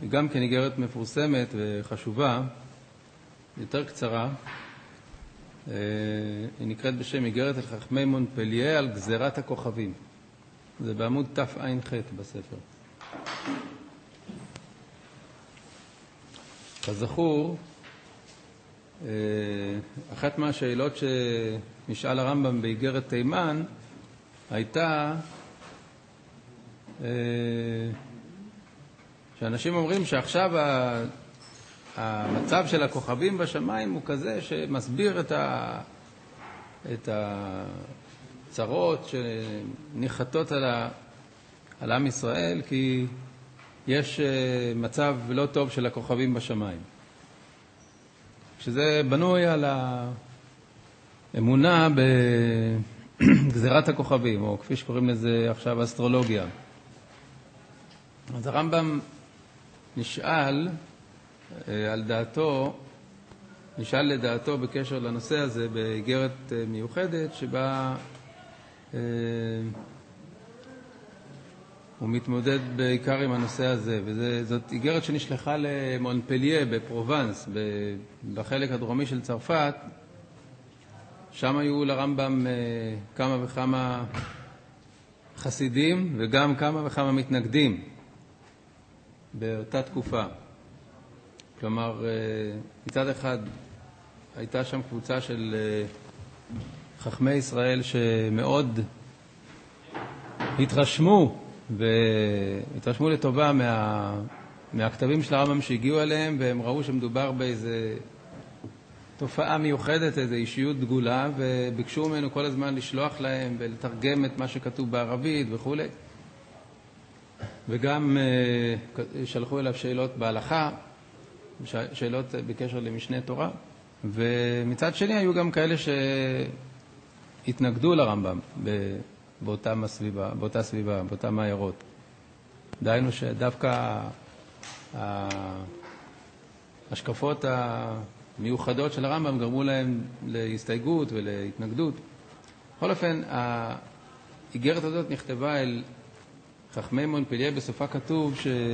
גם כן איגרת מפורסמת וחשובה, יותר קצרה. היא נקראת בשם איגרת אל חכמי מונפליה על גזירת הכוכבים. זה בעמוד תע"ח בספר. כזכור, אחת מהשאלות שנשאל הרמב"ם באיגרת תימן הייתה שאנשים אומרים שעכשיו המצב של הכוכבים בשמיים הוא כזה שמסביר את הצרות שניחתות על עם ישראל, כי יש מצב לא טוב של הכוכבים בשמיים. שזה בנוי על האמונה בגזירת הכוכבים, או כפי שקוראים לזה עכשיו אסטרולוגיה. אז הרמב"ם נשאל לדעתו בקשר לנושא הזה באיגרת מיוחדת שבה הוא מתמודד בעיקר עם הנושא הזה, וזאת איגרת שנשלחה למונפליה בפרובנס, בחלק הדרומי של צרפת. שם היו לרמב"ם כמה וכמה חסידים וגם כמה וכמה מתנגדים באותה תקופה. כלומר, מצד אחד הייתה שם קבוצה של חכמי ישראל שמאוד התרשמו לטובה מהכתבים של הרמב"ם שהגיעו אליהם, והם ראו שמדובר באיזה תופעה מיוחדת, איזו אישיות דגולה, וביקשו ממנו כל הזמן לשלוח להם ולתרגם את מה שכתוב בערבית וכו'. וגם שלחו אליו שאלות בהלכה, שאלות בקשר למשנה תורה, ומצד שני היו גם כאלה שהתנגדו לרמב"ם באותה סביבה, באותם העיירות. דהיינו שדווקא ההשקפות המיוחדות של הרמב"ם גרמו להם להסתייגות ולהתנגדות. בכל אופן, האיגרת הזאת נכתבה אל חכמי מונפליה. בסופה כתוב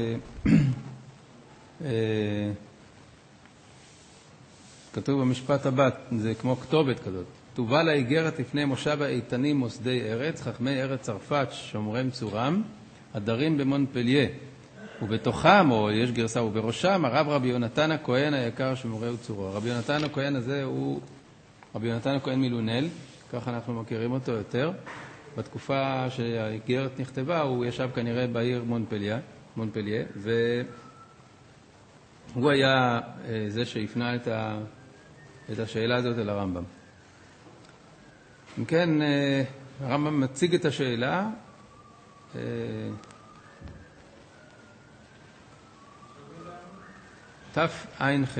כתוב במשפט הבא, זה כמו כתובת כזאת: תובל האיגרת לפני מושב האיתנים מוסדי ארץ, חכמי ארץ צרפת שומרי מצורם, הדרים במונפליה, ובתוכם, או יש גרסה, ובראשם הרב רבי יונתן הכהן היקר שומרי וצורו. רבי יונתן הכהן הזה הוא רבי יונתן הכהן מלונל, ככה אנחנו מכירים אותו יותר. בתקופה שהאיגרת נכתבה הוא ישב כנראה בעיר מונפליה, והוא היה זה שהפנה את השאלה הזאת אל הרמב"ם. אם כן, הרמב"ם מציג את השאלה תע"ח.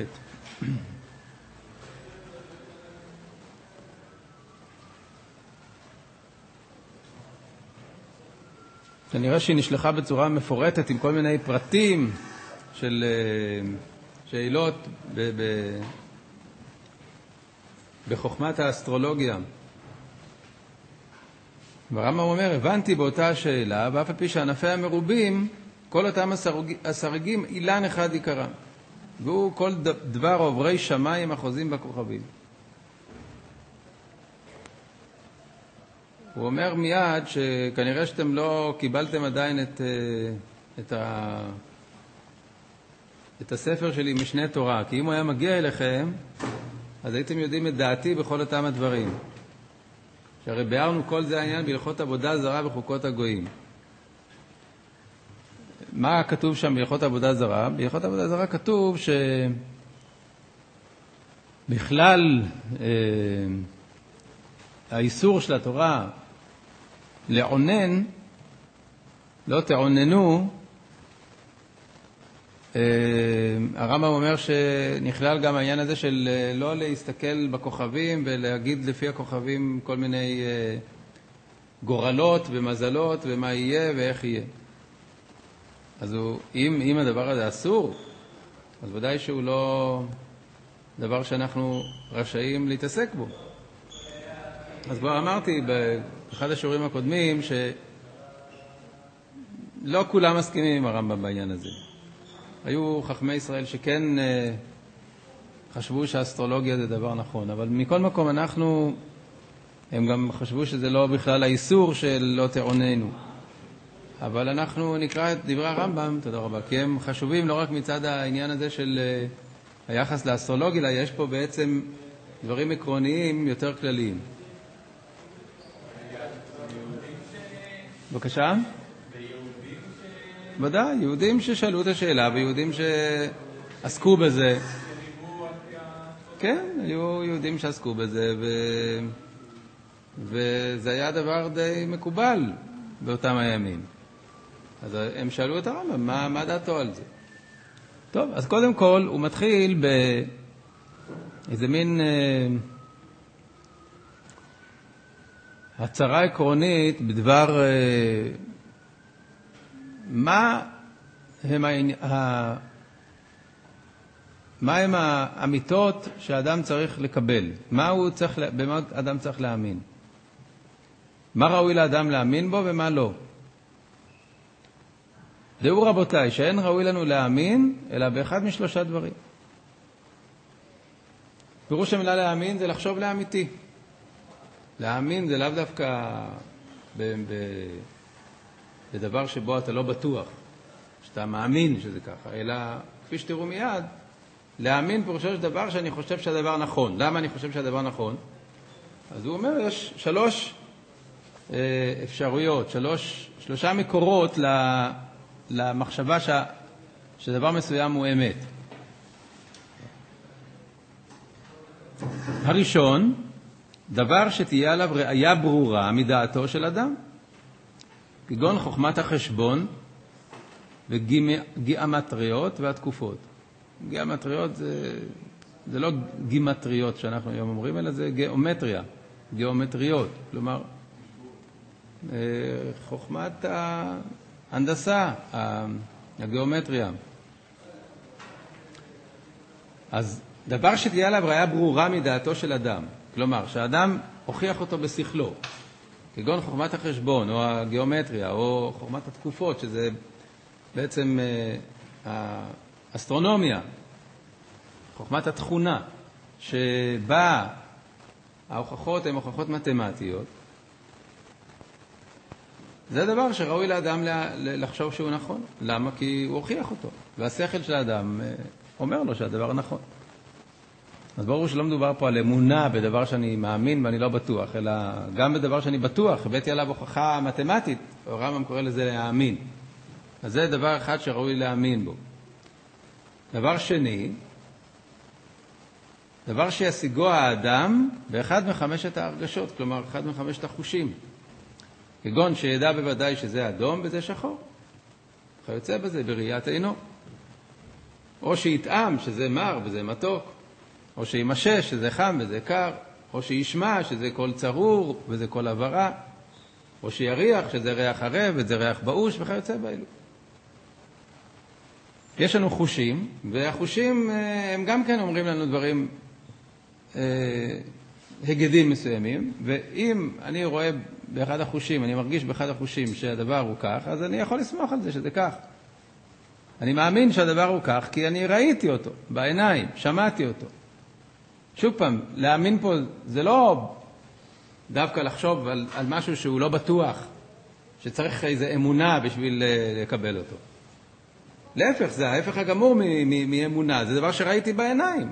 כנראה שהיא נשלחה בצורה מפורטת עם כל מיני פרטים של שאלות בחוכמת האסטרולוגיה. והרמב"ם אומר, הבנתי באותה השאלה, ואף על פי שענפי המרובים, כל אותם הסרגים, אילן אחד עיקרם. והוא כל דבר עוברי שמיים החוזים בכוכבים. הוא אומר מיד שכנראה שאתם לא קיבלתם עדיין את הספר שלי משנה תורה, כי אם הוא היה מגיע אליכם, אז הייתם יודעים את דעתי בכל אותם הדברים. שהרי ביארנו כל זה העניין בהלכות עבודה זרה וחוקות הגויים. מה כתוב שם בהלכות עבודה זרה? בהלכות עבודה זרה כתוב שבכלל האיסור של התורה לעונן, לא תעוננו, הרמב"ם אומר שנכלל גם העניין הזה של לא להסתכל בכוכבים ולהגיד לפי הכוכבים כל מיני גורלות ומזלות ומה יהיה ואיך יהיה. אז אם הדבר הזה אסור, אז ודאי שהוא לא דבר שאנחנו רשאים להתעסק בו. אז כבר אמרתי באחד השיעורים הקודמים שלא כולם מסכימים עם הרמב"ם בעניין הזה. היו חכמי ישראל שכן חשבו שהאסטרולוגיה זה דבר נכון, אבל מכל מקום הם גם חשבו שזה לא בכלל האיסור של לא תעוננו. אבל אנחנו נקרא את דברי הרמב"ם, תודה רבה, כי הם חשובים לא רק מצד העניין הזה של היחס לאסטרולוגיה, אלא יש פה בעצם דברים עקרוניים יותר כלליים. בבקשה? ודאי, יהודים ששאלו את השאלה ויהודים שעסקו בזה. כן, היו יהודים שעסקו בזה וזה היה דבר די מקובל באותם הימים. אז הם שאלו את הרמב"ם, מה דעתו על זה? טוב, אז קודם כל הוא מתחיל באיזה מין הצהרה עקרונית בדבר מה הם האמיתות שהאדם צריך לקבל, במה אדם צריך להאמין, מה ראוי לאדם להאמין בו ומה לא. דעו רבותיי, שאין ראוי לנו להאמין אלא באחד משלושה דברים. פירוש המילה להאמין זה לחשוב לאמיתי. להאמין זה לאו דווקא בדבר שבו אתה לא בטוח, שאתה מאמין שזה ככה, אלא כפי שתראו מיד, להאמין פירושו של דבר שאני חושב שהדבר נכון. למה אני חושב שהדבר נכון? אז הוא אומר, יש שלוש אפשרויות, שלושה מקורות למחשבה שדבר מסוים הוא אמת. הראשון, דבר שתהיה עליו ראיה ברורה מדעתו של אדם, כגון חוכמת החשבון וגיאומטריות והתקופות. גיאומטריות זה לא גימטריות שאנחנו היום אומרים, אלא זה גיאומטריות, כלומר חוכמת ההנדסה, הגיאומטריה. אז דבר שתהיה עליו ראיה ברורה מדעתו של אדם, כלומר שהאדם הוכיח אותו בשכלו, כגון חוכמת החשבון או הגיאומטריה או חוכמת התקופות, שזה בעצם האסטרונומיה, חוכמת התכונה, שבה ההוכחות הן הוכחות מתמטיות. זה דבר שראוי לאדם לחשוב שהוא נכון. למה? כי הוא הוכיח אותו, והשכל של האדם אומר לו שהדבר נכון. אז ברור שלא מדובר פה על אמונה בדבר שאני מאמין ואני לא בטוח, אלא גם בדבר שאני בטוח, הבאתי עליו הוכחה מתמטית, הרמב"ם קורא לזה להאמין. אז זה דבר אחד שראוי להאמין בו. דבר שני, דבר שישיגו האדם באחד מחמשת ההרגשות, כלומר אחד מחמשת החושים. כגון שידע בוודאי שזה אדום וזה שחור, כיוצא בזה בראיית עינו. או שיטעם שזה מר וזה מתוק, או שימשש שזה חם וזה קר, או שישמע שזה קול צרור וזה קול עברה, או שיריח שזה ריח ערב וזה ריח באוש וכיוצא באלו. יש לנו חושים, והחושים הם גם כן אומרים לנו דברים, הגדים מסוימים, ואם אני רואה באחד החושים, אני מרגיש באחד החושים שהדבר הוא כך, אז אני יכול לסמוך על זה שזה כך. אני מאמין שהדבר הוא כך, כי אני ראיתי אותו בעיניים, שמעתי אותו. שוב פעם, להאמין פה זה לא דווקא לחשוב על משהו שהוא לא בטוח, שצריך איזו אמונה בשביל לקבל אותו. להפך, זה ההפך הגמור מאמונה, זה דבר שראיתי בעיניים,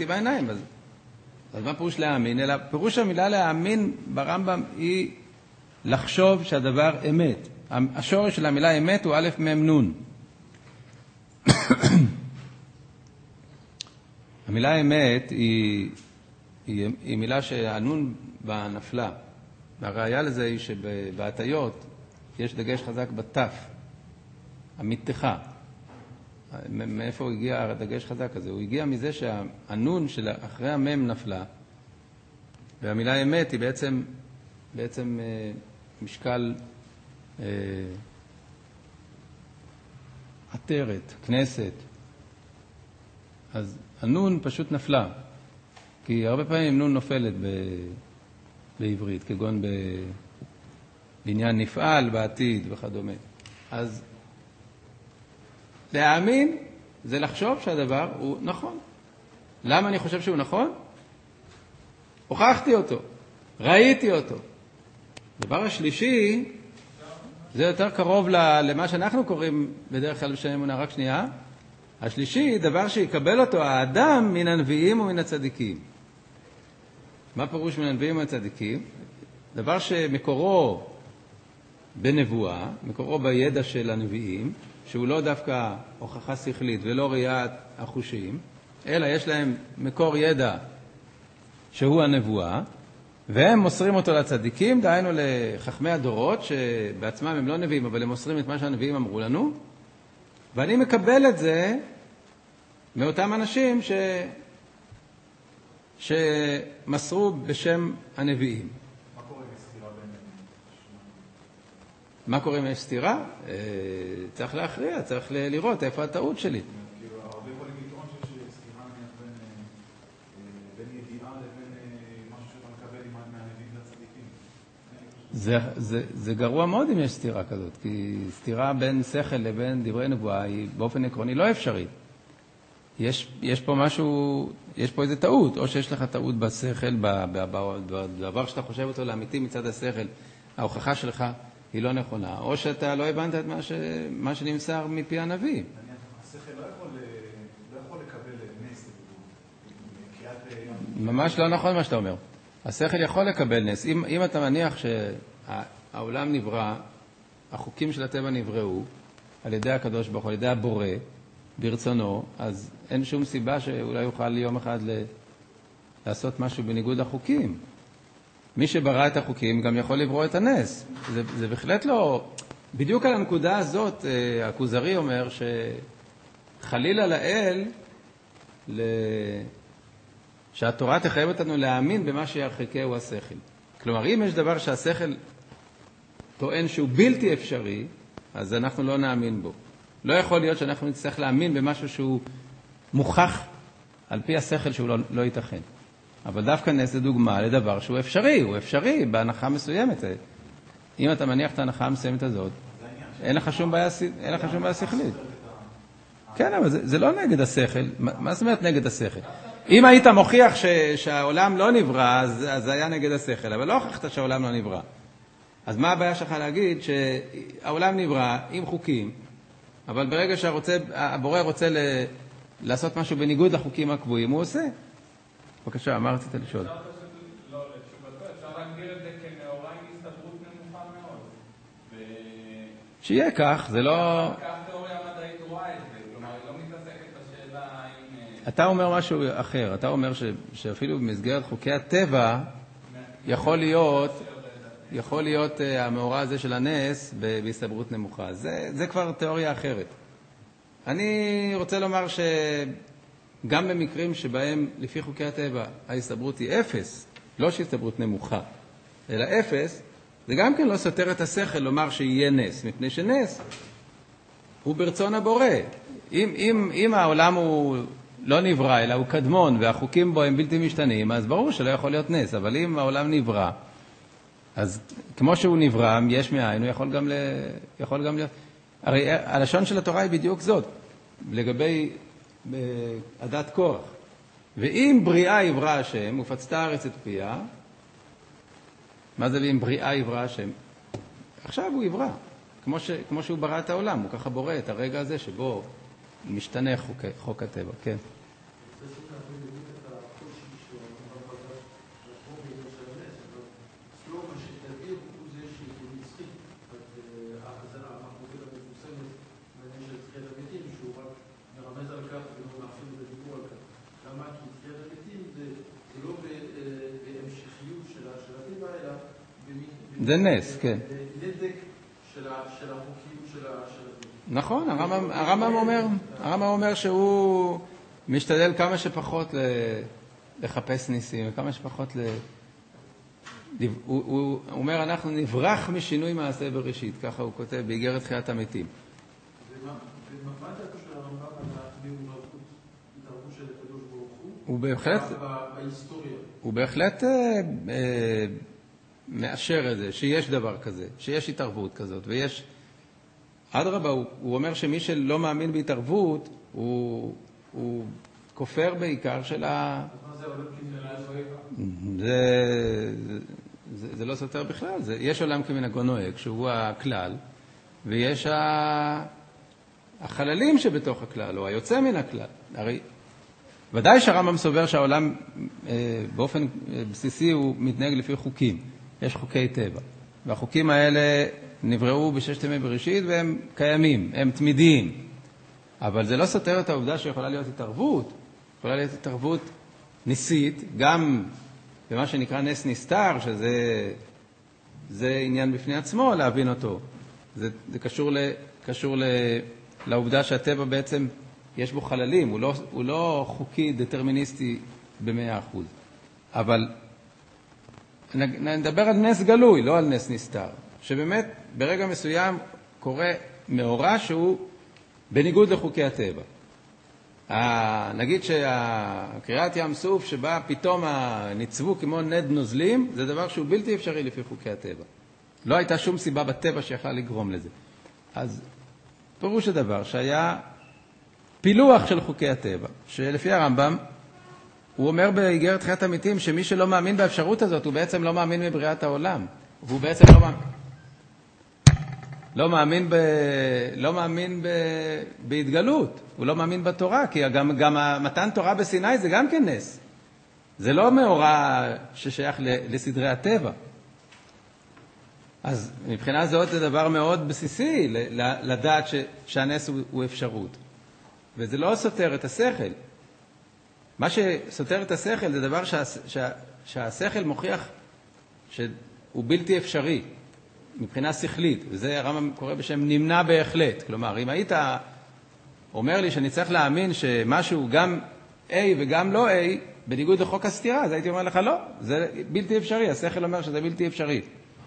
אז מה פירוש להאמין? אלא פירוש המילה להאמין ברמב"ם היא לחשוב שהדבר אמת. השורש של המילה אמת הוא א' מ' נ'. המילה אמת היא מילה שהנון בה נפלה. והראיה לזה היא שבהטיות יש דגש חזק בתף, המתחה. מאיפה הוא הגיע הדגש חזק הזה? הוא הגיע מזה שהנון של אחרי המם נפלה, והמילה אמת היא בעצם משקל עטרת, כנסת. אז הנון פשוט נפלה, כי הרבה פעמים נון נופלת בעברית, כגון בעניין נפעל בעתיד וכדומה. אז להאמין זה לחשוב שהדבר הוא נכון. למה אני חושב שהוא נכון? הוכחתי אותו, ראיתי אותו. הדבר השלישי, זה יותר קרוב למה שאנחנו קוראים בדרך כלל בשם אמונה, רק שנייה. השלישי, דבר שיקבל אותו האדם מן הנביאים ומן הצדיקים. מה פירוש מן הנביאים ומן הצדיקים? דבר שמקורו בנבואה, מקורו בידע של הנביאים, שהוא לא דווקא הוכחה שכלית ולא ראיית החושים, אלא יש להם מקור ידע שהוא הנבואה, והם מוסרים אותו לצדיקים, דהיינו לחכמי הדורות, שבעצמם הם לא נביאים, אבל הם מוסרים את מה שהנביאים אמרו לנו, ואני מקבל את זה מאותם אנשים שמסרו בשם הנביאים. מה קורה עם סתירה בין... מה קורה אם יש סתירה? צריך להכריע, צריך לראות איפה הטעות שלי. כאילו, הרבה יכולים לטעון שיש סתירה בין ידיעה לבין משהו שאתה מקבל מהנביאים לצדיקים. זה גרוע מאוד אם יש סתירה כזאת, כי סתירה בין שכל לבין דברי נבואה היא באופן עקרוני לא אפשרית. יש פה משהו, יש פה איזה טעות, או שיש לך טעות בשכל, בדבר שאתה חושב אותו לאמיתי מצד השכל, ההוכחה שלך היא לא נכונה, או שאתה לא הבנת את מה שנמסר מפי הנביא. השכל לא יכול לקבל נס. ממש לא נכון מה שאתה אומר. השכל יכול לקבל נס. אם אתה מניח שהעולם נברא, החוקים של הטבע נבראו על ידי הקדוש ברוך הוא, על ידי הבורא, ברצונו, אז אין שום סיבה שאולי יוכל יום אחד לעשות משהו בניגוד לחוקים. מי שברא את החוקים גם יכול לברוא את הנס. זה בהחלט לא... בדיוק על הנקודה הזאת, הכוזרי אומר שחלילה לאל, שהתורה תחייב אותנו להאמין במה שירחיקהו השכל. כלומר, אם יש דבר שהשכל טוען שהוא בלתי אפשרי, אז אנחנו לא נאמין בו. לא יכול להיות שאנחנו נצטרך להאמין במשהו שהוא מוכח על פי השכל שהוא לא ייתכן. אבל דווקא נס זה דוגמה לדבר שהוא אפשרי, הוא אפשרי בהנחה מסוימת. אם אתה מניח את ההנחה המסוימת הזאת, אין לך שום בעיה שכלית. כן, אבל זה לא נגד השכל. מה זאת אומרת נגד השכל? אם היית מוכיח שהעולם לא נברא, אז זה היה נגד השכל, אבל לא הוכחת שהעולם לא נברא. אז מה הבעיה שלך להגיד שהעולם נברא עם חוקים, אבל ברגע שהבורא רוצה לעשות משהו בניגוד לחוקים הקבועים, הוא עושה. בבקשה, מה רצית לשאול? לא, אפשר להגדיר את זה כמאורע עם הסתברות נמוכה מאוד. שיהיה כך, זה לא... כך תיאוריה מדעית רואה את זה, כלומר, היא לא מתעסקת בשאלה אם... אתה אומר משהו אחר, אתה אומר שאפילו במסגרת חוקי הטבע יכול להיות המאורע הזה של הנס בהסתברות נמוכה. זה כבר תיאוריה אחרת. אני רוצה לומר שגם במקרים שבהם לפי חוקי הטבע ההסתברות היא 0, לא שהסתברות נמוכה, אלא 0, זה גם כן לא סותר את השכל לומר שיהיה נס, מפני שנס הוא ברצון הבורא. אם העולם הוא לא נברא, אלא הוא קדמון והחוקים בו הם בלתי משתנים, אז ברור שלא יכול להיות נס. אבל אם העולם נברא, אז כמו שהוא נברא, יש מאין, הוא יכול גם להיות... הרי הלשון של התורה היא בדיוק זאת, לגבי עדת קורח. ואם בריאה יברא השם, ופצת הארץ את פיה, מה זה ואם בריאה יברא השם? עכשיו הוא יברא, כמו שהוא ברא את העולם, הוא ככה בורא את הרגע הזה שבו משתנה חוק הטבע, כן. זה נס, כן. נדק של החוקים של... נכון, הרמב"ם אומר שהוא משתדל כמה שפחות לחפש ניסים, וכמה שפחות הוא אומר, אנחנו נברח משינוי מעשה בראשית, ככה הוא כותב באיגרת תחיית המתים. ומה דעתו של הרמב"ם על התערבות של הקדוש ברוך הוא בהחלט... בהיסטוריה? הוא בהחלט מאשר את זה, שיש דבר כזה, שיש התערבות כזאת, ויש אדרבה, הוא אומר שמי שלא מאמין בהתערבות, הוא כופר בעיקר של זה לא סותר בכלל. יש עולם כמנהגו נוהג, שהוא הכלל, ויש החללים שבתוך הכלל, או היוצא מן הכלל. הרי ודאי שהרמב"ם סובר שהעולם באופן בסיסי הוא מתנהג לפי חוקים. יש חוקי טבע. והחוקים האלה נבראו בששת ימי בראשית והם קיימים, הם תמידיים. אבל זה לא סותר את העובדה שיכולה להיות התערבות. יכולה להיות התערבות ניסית, גם במה שנקרא נס נסתר, שזה עניין בפני עצמו להבין אותו. זה קשור לעובדה שהטבע בעצם יש בו חללים, הוא לא חוקי דטרמיניסטי ב100%. אבל נדבר על נס גלוי, לא על נס נסתר, שבאמת ברגע מסוים קורה מאורע שהוא בניגוד לחוקי הטבע. נגיד שהקריאת ים סוף שבה פתאום ניצבו כמו נד נוזלים, זה דבר שהוא בלתי אפשרי לפי חוקי הטבע. לא הייתה שום סיבה בטבע שיכולה לגרום לזה. אז פירוש הדבר שהיה פילוח של חוקי הטבע, שלפי הרמב"ם, הוא אומר באיגרת חיית המתים שמי שלא מאמין באפשרות הזאת, הוא בעצם לא מאמין בבריאת העולם. והוא בעצם לא מאמין בהתגלות. הוא לא מאמין בתורה, כי גם מתן תורה בסיני זה גם כן נס. זה לא מאורע ששייך לסדרי הטבע. אז מבחינה זאת זה דבר מאוד בסיסי לדעת שהנס הוא אפשרות. וזה לא סותר את השכל. מה שסותר את השכל זה דבר שהשכל מוכיח שהוא בלתי אפשרי מבחינה שכלית, וזה הרמב"ם קורא בשם נמנע בהחלט. כלומר, אם היית אומר לי שאני צריך להאמין שמשהו גם A וגם לא A, בניגוד לחוק הסתירה, אז הייתי אומר לך לא, זה בלתי אפשרי, השכל אומר שזה בלתי אפשרי.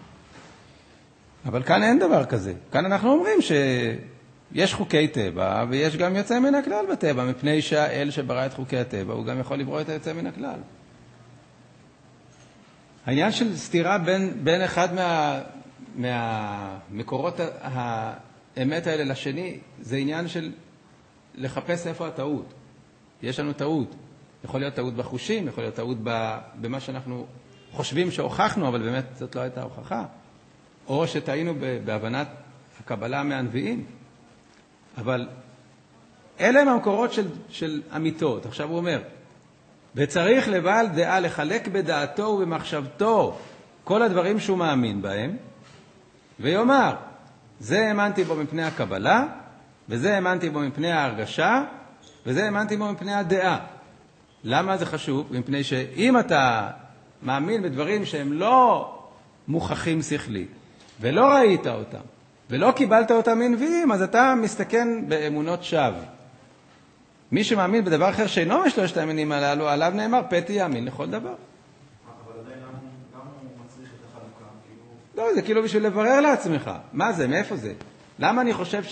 אבל כאן אין דבר כזה. כאן אנחנו אומרים שיש חוקי טבע, ויש גם יוצא מן הכלל בטבע, מפני שהאל שברא את חוקי הטבע, הוא גם יכול לברוא את היוצא מן הכלל. העניין של סתירה בין אחד מהמקורות האמת האלה לשני, זה עניין של לחפש איפה הטעות. יש לנו טעות. יכול להיות טעות בחושים, יכול להיות טעות במה שאנחנו חושבים שהוכחנו, אבל באמת זאת לא הייתה הוכחה. או שטעינו בהבנת הקבלה מהנביאים. אבל אלה הם המקורות של אמיתות. עכשיו הוא אומר, וצריך לבעל דעה לחלק בדעתו ובמחשבתו כל הדברים שהוא מאמין בהם, ויאמר, זה האמנתי בו מפני הקבלה, וזה האמנתי בו מפני ההרגשה, וזה האמנתי בו מפני הדעה. למה זה חשוב? מפני שאם אתה מאמין בדברים שהם לא מוכחים שכלית, ולא ראית אותם, ולא קיבלת אותם מנביאים, אז אתה מסתכן באמונות שווא. מי שמאמין בדבר אחר שאינו משלושת האמינים הללו, עליו נאמר, פתי יאמין לכל דבר. אבל עדיין למה הוא מצריך את החלוקה? לא, זה כאילו בשביל לברר לעצמך. מה זה? מאיפה זה? למה אני חושב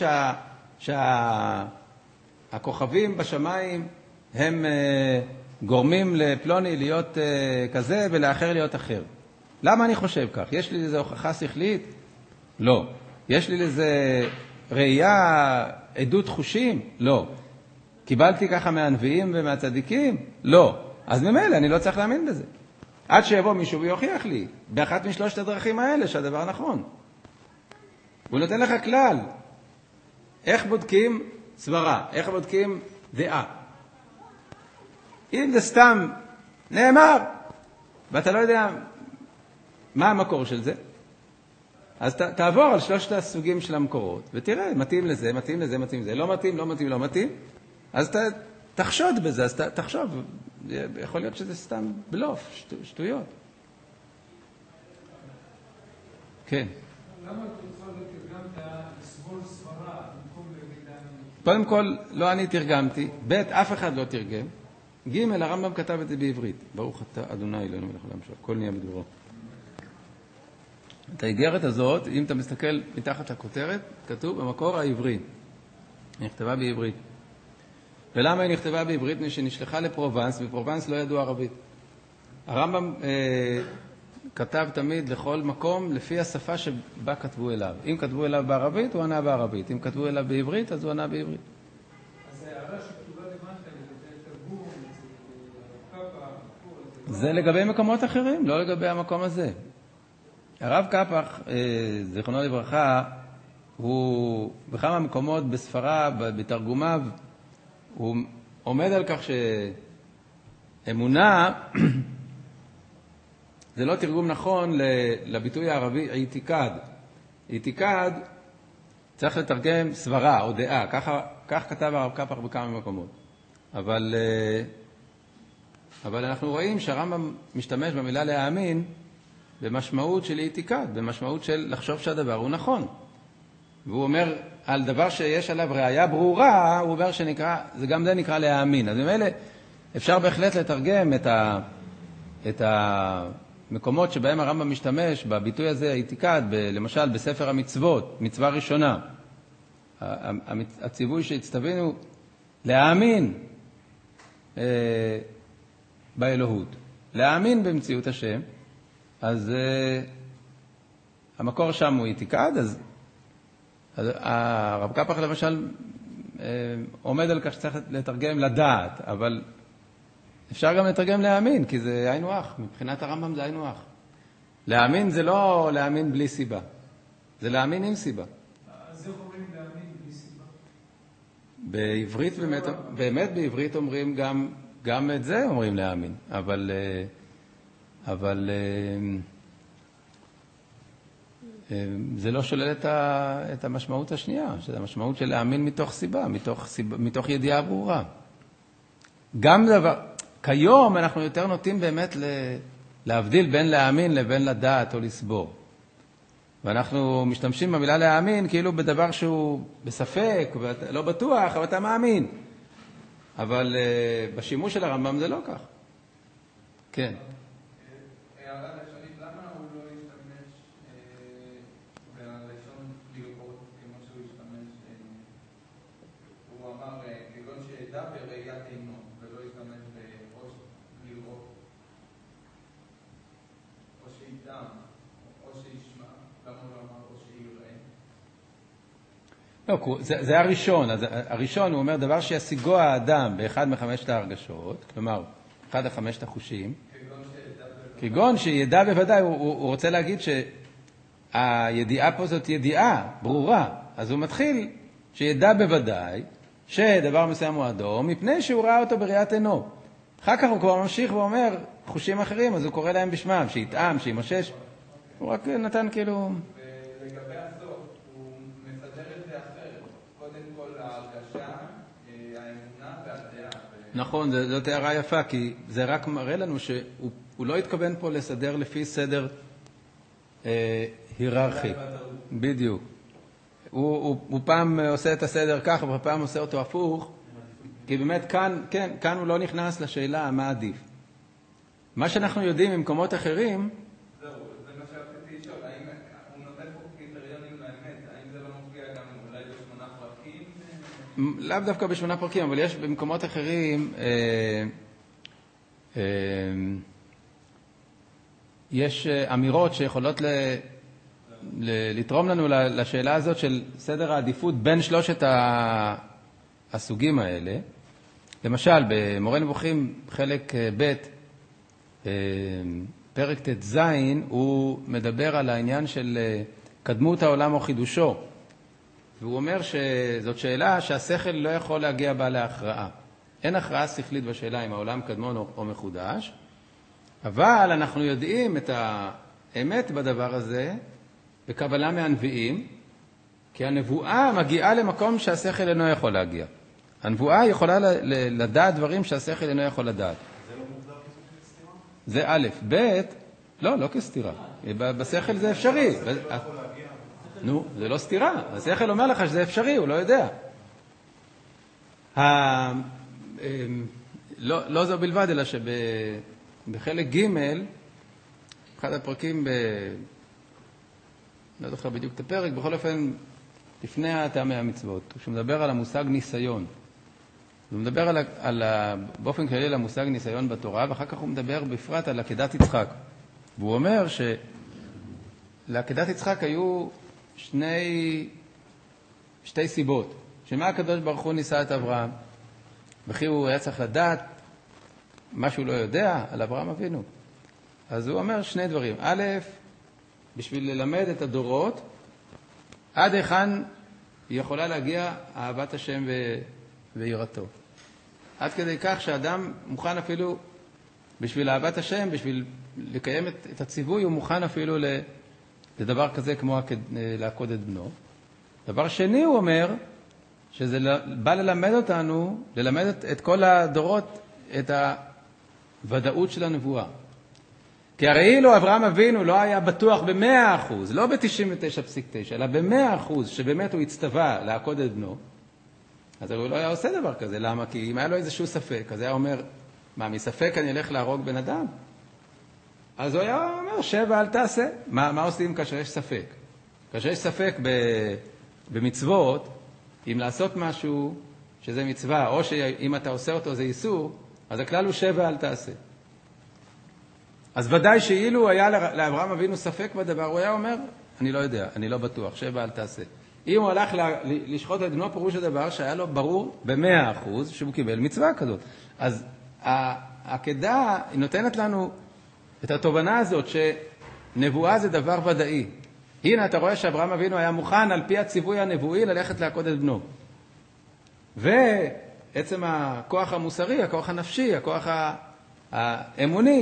שהכוכבים בשמיים הם גורמים לפלוני להיות כזה ולאחר להיות אחר? למה אני חושב כך? יש לי לזה הוכחה שכלית? לא. יש לי לזה ראייה, עדות חושים? לא. קיבלתי ככה מהנביאים ומהצדיקים? לא. אז ממילא אני לא צריך להאמין בזה. עד שיבוא מישהו ויוכיח לי, באחת משלושת הדרכים האלה, שהדבר נכון. הוא נותן לך כלל. איך בודקים סברה? איך בודקים דעה? אם זה סתם נאמר, ואתה לא יודע מה המקור של זה, אז תעבור על שלושת הסוגים של המקורות, ותראה, מתאים לזה, מתאים לזה, מתאים לזה, לא מתאים, לא מתאים, לא מתאים, אז תחשוד בזה, אז תחשוב, יכול להיות שזה סתם בלוף, שטויות. כן. למה אותך לא תרגמת לסבול סברה במקום למידה? קודם כל, לא אני תרגמתי, ב' אף אחד לא תרגם, ג' הרמב"ם כתב את זה בעברית, ברוך אתה אדוני אלוהינו מלך העולם שהכל, הכל נהיה בדברו. את האיגרת הזאת, אם אתה מסתכל מתחת לכותרת, כתוב במקור העברי. היא נכתבה בעברית. ולמה היא נכתבה בעברית? שנשלחה לפרובנס, ופרובנס לא ידעו ערבית. הרמב"ם כתב תמיד לכל מקום לפי השפה שבה כתבו אליו. אם כתבו אליו בערבית, הוא ענה בערבית. אם כתבו אליו בעברית, אז הוא ענה בעברית. אז הערה שכתובה למטה, זה תרגום, זה קפה, זה לגבי מקומות אחרים, לא לגבי המקום הזה. הרב קפח, זיכרונו לברכה, הוא בכמה מקומות בספרה, בתרגומיו, הוא עומד על כך שאמונה זה לא תרגום נכון לביטוי הערבי איתיקד. איתיקד צריך לתרגם סברה או דעה, כך כתב הרב קפח בכמה מקומות. אבל אנחנו רואים שהרמב"ם משתמש במילה להאמין במשמעות של איתיקד, במשמעות של לחשוב שהדבר הוא נכון. והוא אומר על דבר שיש עליו ראיה ברורה, הוא אומר גם זה נקרא להאמין. אז במילא אפשר בהחלט לתרגם את המקומות שבהם הרמב"ם משתמש בביטוי הזה, האיתיקד, למשל בספר המצוות, מצווה ראשונה. הציווי שהצטווינו להאמין באלוהות, להאמין במציאות השם, אז המקור שם הוא איתיקד, אז הרב קפח למשל עומד על כך שצריך לתרגם לדעת, אבל אפשר גם לתרגם להאמין, כי זה היינו הך, מבחינת הרמב"ם זה היינו הך. להאמין זה לא להאמין בלי סיבה, זה להאמין עם סיבה. אז איך אומרים להאמין בלי סיבה? בעברית באמת בעברית אומרים גם את זה אומרים להאמין, אבל זה לא שולל את המשמעות השנייה, שזה המשמעות של להאמין מתוך סיבה, מתוך ידיעה ברורה. גם דבר, כיום אנחנו יותר נוטים באמת להבדיל בין להאמין לבין לדעת או לסבור. ואנחנו משתמשים במילה להאמין כאילו בדבר שהוא בספק, לא בטוח, אבל אתה מאמין. אבל בשימוש של הרמב"ם זה לא כך. כן. הערה לשונית, למה הוא לא ישתמש בלשון לראות כמו שהוא ישתמש? הוא אמר, כגון שידע בראיית עינו, ולא ישתמש בראש לראות, או שידע, או שישמע, למה הוא לא אמר או שיראה? לא, זה הראשון. אז הראשון הוא אומר דבר שישיגו האדם באחד מחמשת ההרגשות, כלומר, אחד החמשת החושים, כגון שידע בוודאי, הוא רוצה להגיד שהידיעה פה זאת ידיעה ברורה, אז הוא מתחיל שידע בוודאי שדבר מסוים הוא אדום, מפני שהוא ראה אותו בראיית עינו. אחר כך הוא כבר ממשיך ואומר חושים אחרים, אז הוא קורא להם בשמם, שיטעם, שימשש. הוא רק נתן כאילו... ולגבי הסוף, הוא מסדר את זה אחרת. קודם כל ההרגשה, האמונה והדעה. נכון, זאת הערה יפה, כי זה רק מראה לנו שהוא לא התכוון פה לסדר לפי סדר היררכי. בדיוק. הוא פעם עושה את הסדר ככה, ופעם עושה אותו הפוך, כי באמת כאן הוא לא נכנס לשאלה מה עדיף. מה שאנחנו יודעים ממקומות אחרים... זהו, זה מה שרציתי לשאול, האם הוא נותן פה קריטריונים לאמת, האם זה לא מופיע גם אולי ב8 פרקים? לאו דווקא ב8 פרקים, אבל יש במקומות אחרים... יש אמירות שיכולות לתרום לנו לשאלה הזאת של סדר העדיפות בין שלושת הסוגים האלה. למשל, במורה נבוכים חלק ב' פרק ט"ז, הוא מדבר על העניין של קדמות העולם או חידושו. והוא אומר שזאת שאלה שהשכל לא יכול להגיע בה להכרעה. אין הכרעה שכלית בשאלה אם העולם קדמון או מחודש, אבל אנחנו יודעים את האמת בדבר הזה בקבלה מהנביאים, כי הנבואה מגיעה למקום שהשכל אינו יכול להגיע. הנבואה יכולה לדעת דברים שהשכל אינו יכול לדעת. זה לא מוגדר כסתירה? זה א', ב', לא כסתירה. בשכל זה אפשרי. נו, זה לא סתירה. השכל אומר לך שזה אפשרי, הוא לא יודע. לא זו בלבד, אלא שבחלק ג', אחד הפרקים, לא זוכר בדיוק את הפרק, בכל אופן, לפני הטעמי המצוות, כשהוא מדבר על המושג ניסיון. הוא מדבר באופן כללי על המושג ניסיון בתורה, ואחר כך הוא מדבר בפרט על עקדת יצחק. והוא אומר שלעקדת יצחק היו שתי סיבות. שמה הקדוש ברוך הוא ניסה את אברהם? וכי הוא היה צריך לדעת מה שהוא לא יודע על אברהם אבינו. אז הוא אומר שני דברים. א', בשביל ללמד את הדורות, עד היכן היא יכולה להגיע אהבת השם ויראתו. עד כדי כך שאדם מוכן אפילו, בשביל אהבת השם, בשביל לקיים את הציווי, הוא מוכן אפילו לדבר כזה כמו לעקוד את בנו. דבר שני, הוא אומר, שזה בא ללמד אותנו, ללמד את כל הדורות, את הוודאות של הנבואה. כי הרי אילו אברהם אבינו לא היה בטוח ב100%, לא ב99.9, אלא ב100% שבאמת הוא הצטווה לעקוד את בנו, אז הוא לא היה עושה דבר כזה. למה? כי אם היה לו איזשהו ספק, אז היה אומר, מה, מספק אני אלך להרוג בן אדם? אז הוא היה אומר, שב ואל תעשה. מה עושים כאשר יש ספק? כאשר יש ספק במצוות, אם לעשות משהו שזה מצווה, או שאם אתה עושה אותו זה איסור, אז הכלל הוא שב ואל תעשה. אז ודאי שאילו היה לאברהם אבינו ספק בדבר, הוא היה אומר, אני לא יודע, אני לא בטוח, שב ואל תעשה. אם הוא הלך לשחוט את בנו, פירוש הדבר שהיה לו ברור ב100% שהוא קיבל מצווה כזאת. אז העקדה נותנת לנו את התובנה הזאת שנבואה זה דבר ודאי. הנה אתה רואה שאברהם אבינו היה מוכן על פי הציווי הנבואי ללכת לעקוד את בנו. ועצם הכוח המוסרי, הכוח הנפשי, הכוח האמוני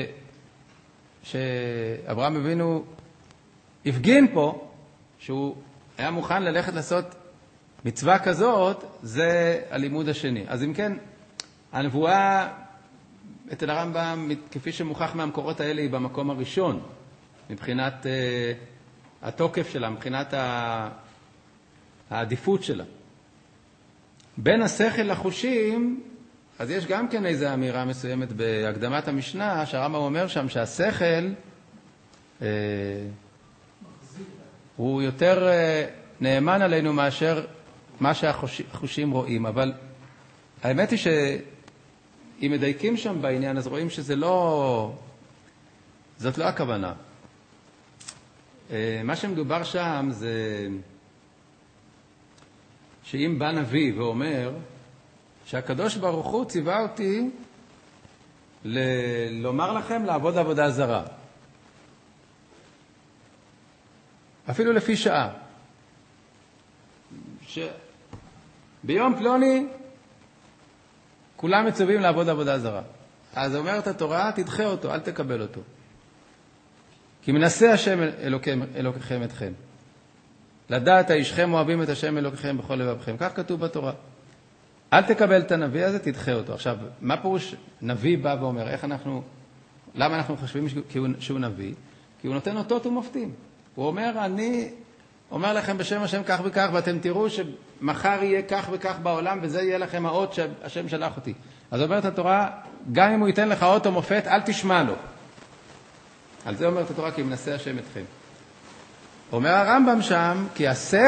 שאברהם אבינו הפגין פה, שהוא היה מוכן ללכת לעשות מצווה כזאת, זה הלימוד השני. אז אם כן, הנבואה אצל הרמב"ם, כפי שמוכח מהמקורות האלה, היא במקום הראשון, מבחינת התוקף שלה, מבחינת העדיפות שלה. בין השכל לחושים, אז יש גם כן איזו אמירה מסוימת בהקדמת המשנה, שהרמב"ם אומר שם שהשכל הוא יותר נאמן עלינו מאשר מה שהחושים רואים. אבל האמת היא שאם מדייקים שם בעניין, אז רואים שזה זאת לא הכוונה. מה שמדובר שם זה שאם בא נביא ואומר שהקדוש ברוך הוא ציווה אותי לומר לכם לעבוד עבודה זרה. אפילו לפי שעה. ביום פלוני כולם מצווים לעבוד עבודה זרה. אז אומרת התורה, תדחה אותו, אל תקבל אותו. כי מנסה השם אלוקיכם אתכם. לדעת האישכם אוהבים את השם אלוקיכם בכל לבבכם. כך כתוב בתורה. אל תקבל את הנביא הזה, תדחה אותו. עכשיו, מה פירוש נביא בא ואומר? למה אנחנו חושבים שהוא נביא? כי הוא נותן אותות ומופתים. הוא אומר, אני אומר לכם בשם השם כך וכך, ואתם תראו שמחר יהיה כך וכך בעולם, וזה יהיה לכם האות שהשם שלח אותי. אז אומרת התורה, גם אם הוא ייתן לך אות או מופת, אל תשמע לו. על זה אומרת התורה, כי מנסה השם אתכם. אומר הרמב"ם שם, כי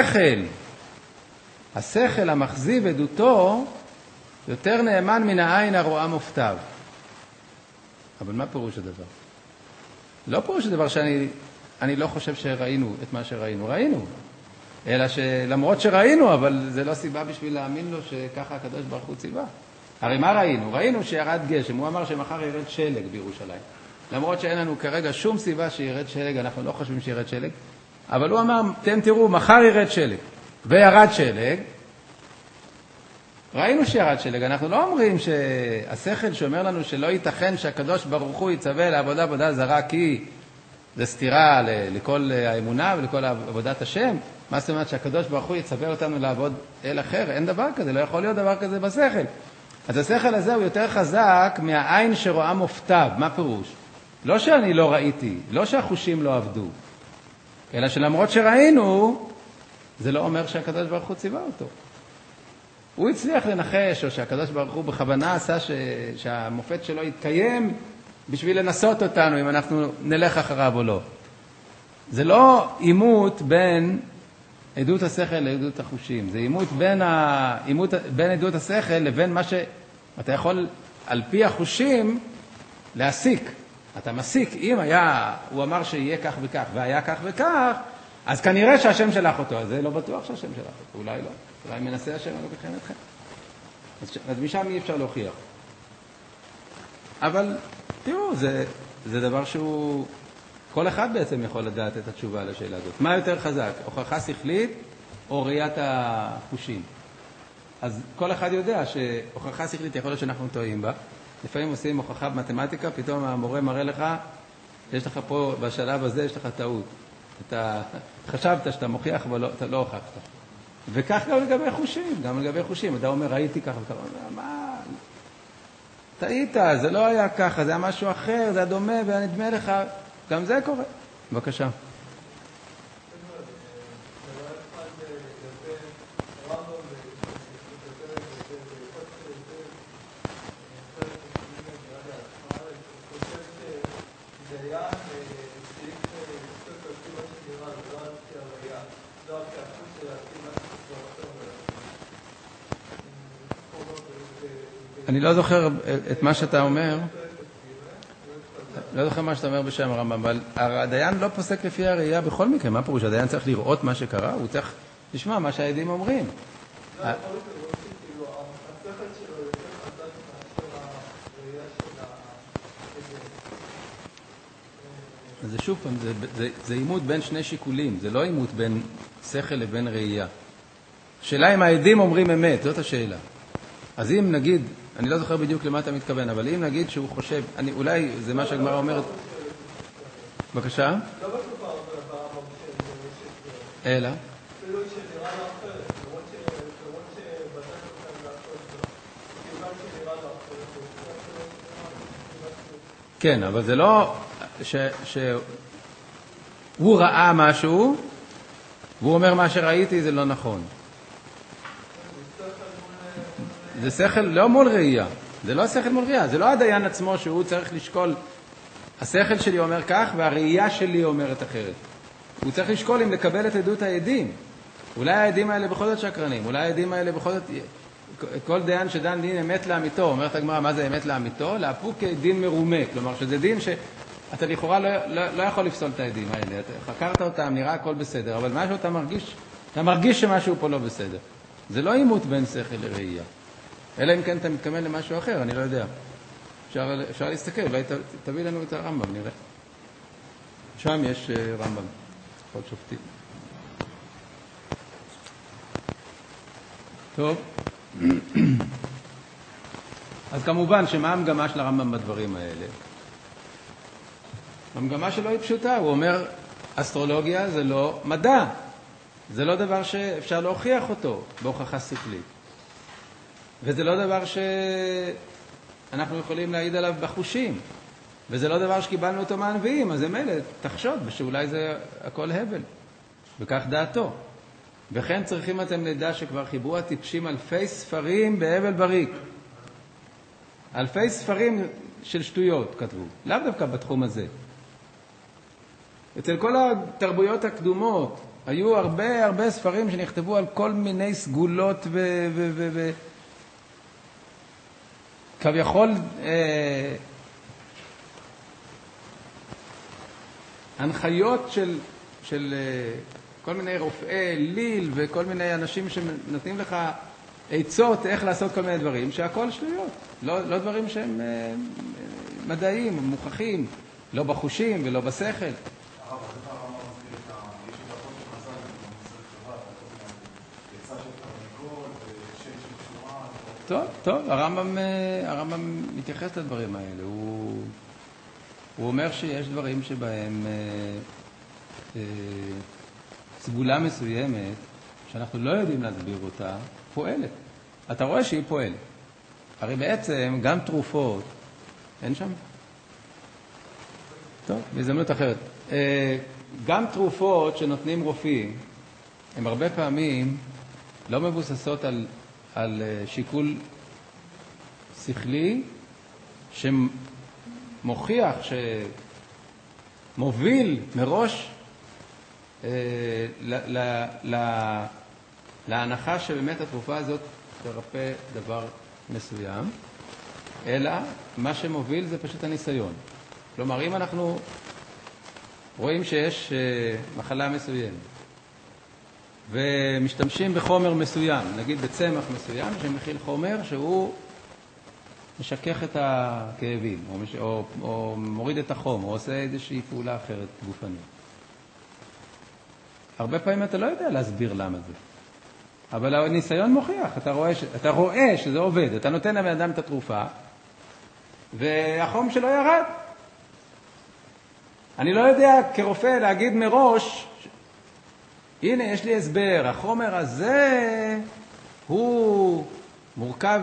השכל המחזיב עדותו, יותר נאמן מן העין הרואה מופתיו. אבל מה פירוש הדבר? לא פירוש הדבר שאני לא חושב שראינו את מה שראינו. ראינו. אלא שלמרות שראינו, אבל זה לא סיבה בשביל להאמין לו שככה הקדוש ברוך הוא ציווה. הרי מה ראינו? ראינו שירד גשם. הוא אמר שמחר ירד שלג בירושלים. למרות שאין לנו כרגע שום סיבה שירד שלג, אנחנו לא חושבים שירד שלג. אבל הוא אמר, אתם תראו, מחר ירד שלג. וירד שלג. ראינו שירד שלג. אנחנו לא אומרים שהשכל שאומר לנו שלא ייתכן שהקדוש ברוך הוא יצווה לעבודה עבודה זרה, כי זה סתירה לכל האמונה ולכל עבודת השם. מה זאת אומרת שהקדוש ברוך הוא יצווה אותנו לעבוד אל אחר? אין דבר כזה, לא יכול להיות דבר כזה בשכל. אז השכל הזה הוא יותר חזק מהעין שרואה מופתיו. מה פירוש? לא שאני לא ראיתי, לא שהחושים לא עבדו, אלא שלמרות שראינו, זה לא אומר שהקדוש ברוך הוא ציווה אותו. הוא הצליח לנחש, או שהקדוש ברוך הוא בכוונה עשה שהמופת שלו יתקיים בשביל לנסות אותנו, אם אנחנו נלך אחריו או לא. זה לא אימות בין עדות השכל לעדות החושים. זה אימות בין עדות השכל לבין מה שאתה יכול על פי החושים להסיק. אתה מסיק, אם הוא אמר שיהיה כך וכך, והיה כך וכך, אז כנראה שהשם שלח אותו, אז זה לא בטוח שהשם שלח אותו, אולי לא, אולי מנסה השם לקחם אתכם. אז משם אי אפשר להוכיח. אבל תראו, זה דבר שהוא, כל אחד בעצם יכול לדעת את התשובה לשאלה הזאת. מה יותר חזק, הוכחה שכלית או ראיית החושים? אז כל אחד יודע שהוכחה שכלית יכול להיות שאנחנו טועים בה. לפעמים עושים הוכחה במתמטיקה, פתאום המורה מראה לך, יש לך פה, בשלב הזה יש לך טעות. אתה חשבת שאתה מוכיח, אבל אתה לא הוכחת. וכך גם לגבי חושים, גם לגבי חושים. אתה אומר, ראיתי ככה וככה. מה? טעית, זה לא היה ככה, זה היה משהו אחר, זה היה דומה, ונדמה לך, גם זה קורה. בבקשה. אני לא זוכר את מה שאתה אומר, לא זוכר מה שאתה אומר בשם הרמב"ם, אבל הדיין לא פוסק לפי הראייה בכל מקרה. מה פירוש? הדיין צריך לראות מה שקרה, הוא צריך לשמוע מה שהעדים אומרים. אז שוב פעם, זה אימות בין שני שיקולים, זה לא אימות בין שכל לבין ראייה. השאלה אם העדים אומרים אמת, זאת השאלה. אז אם נגיד, אני לא זוכר בדיוק למה אתה מתכוון, אבל אם נגיד שהוא חושב, אולי זה מה שהגמרא אומרת. בבקשה? לא בטוח ברמב"ם של אלא? אפילו שנראה לו אחרת, למרות שבדק אותם לעשות זאת. כיוון שנראה לו אחרת, כן, אבל זה לא שהוא ראה משהו, והוא אומר מה שראיתי זה לא נכון. זה שכל לא מול ראייה, זה לא שכל מול ראייה, זה לא הדיין עצמו שהוא צריך לשקול, השכל שלי אומר כך והראייה שלי אומרת אחרת. הוא צריך לשקול אם לקבל את עדות העדים. אולי העדים האלה בכל זאת שקרנים, אולי העדים האלה בכל זאת, כל דיין שדן דין אמת לאמיתו, אומרת הגמרא מה זה אמת לאמיתו? להפוק דין מרומה, כלומר שזה דין שאתה לכאורה לא יכול לפסול את העדים האלה, אתה חקרת אותם, נראה הכל בסדר, אבל משהו אתה מרגיש שמשהו פה לא בסדר. זה לא אימות בין שכל לראייה. אלא אם כן אתה מתכוון למשהו אחר, אני לא יודע. אפשר להסתכל, אולי תביא לנו את הרמב"ם, נראה. שם יש רמב"ם, עוד שופטים. טוב. אז כמובן שמה המגמה של הרמב"ם בדברים האלה? המגמה שלו היא פשוטה, הוא אומר, אסטרולוגיה זה לא מדע. זה לא דבר שאפשר להוכיח אותו בהוכחה שכלית. וזה לא דבר שאנחנו יכולים להעיד עליו בחושים. וזה לא דבר שקיבלנו אותו מהנביאים, אז זה מילא, תחשוד שאולי זה הכל הבל. וכך דעתו. וכן צריכים אתם לדע שכבר חיברו הטיפשים אלפי ספרים בהבל בריק. אלפי ספרים של שטויות כתבו, לאו דווקא בתחום הזה. אצל כל התרבויות הקדומות היו הרבה ספרים שנכתבו על כל מיני סגולות כביכול הנחיות של כל מיני רופאי ליל וכל מיני אנשים שנותנים לך עצות איך לעשות כל מיני דברים, שהכל שטויות, לא דברים שהם מדעיים, מוכחים, לא בחושים ולא בשכל. טוב, הרמב"ם מתייחס לדברים האלה. הוא אומר שיש דברים שבהם סגולה מסוימת, שאנחנו לא יודעים להסביר אותה, פועלת. אתה רואה שהיא פועלת. הרי בעצם גם תרופות, אין שם? טוב, בהזדמנות אחרת. גם תרופות שנותנים רופאים, הן הרבה פעמים לא מבוססות על שיקול שכלי שמוכיח, שמוביל מראש להנחה שבאמת התרופה הזאת תרפא דבר מסוים, אלא מה שמוביל זה פשוט הניסיון. כלומר, אם אנחנו רואים שיש מחלה מסוימת, ומשתמשים בחומר מסוים, נגיד בצמח מסוים, שמכיל חומר שהוא משכך את הכאבים, או מוריד את החום, או עושה איזושהי פעולה אחרת גופנית. הרבה פעמים אתה לא יודע להסביר למה זה. אבל הניסיון מוכיח, אתה רואה שזה עובד, אתה נותן לבן אדם את התרופה, והחום שלו ירד. אני לא יודע כרופא להגיד מראש, הנה יש לי הסבר, החומר הזה הוא מורכב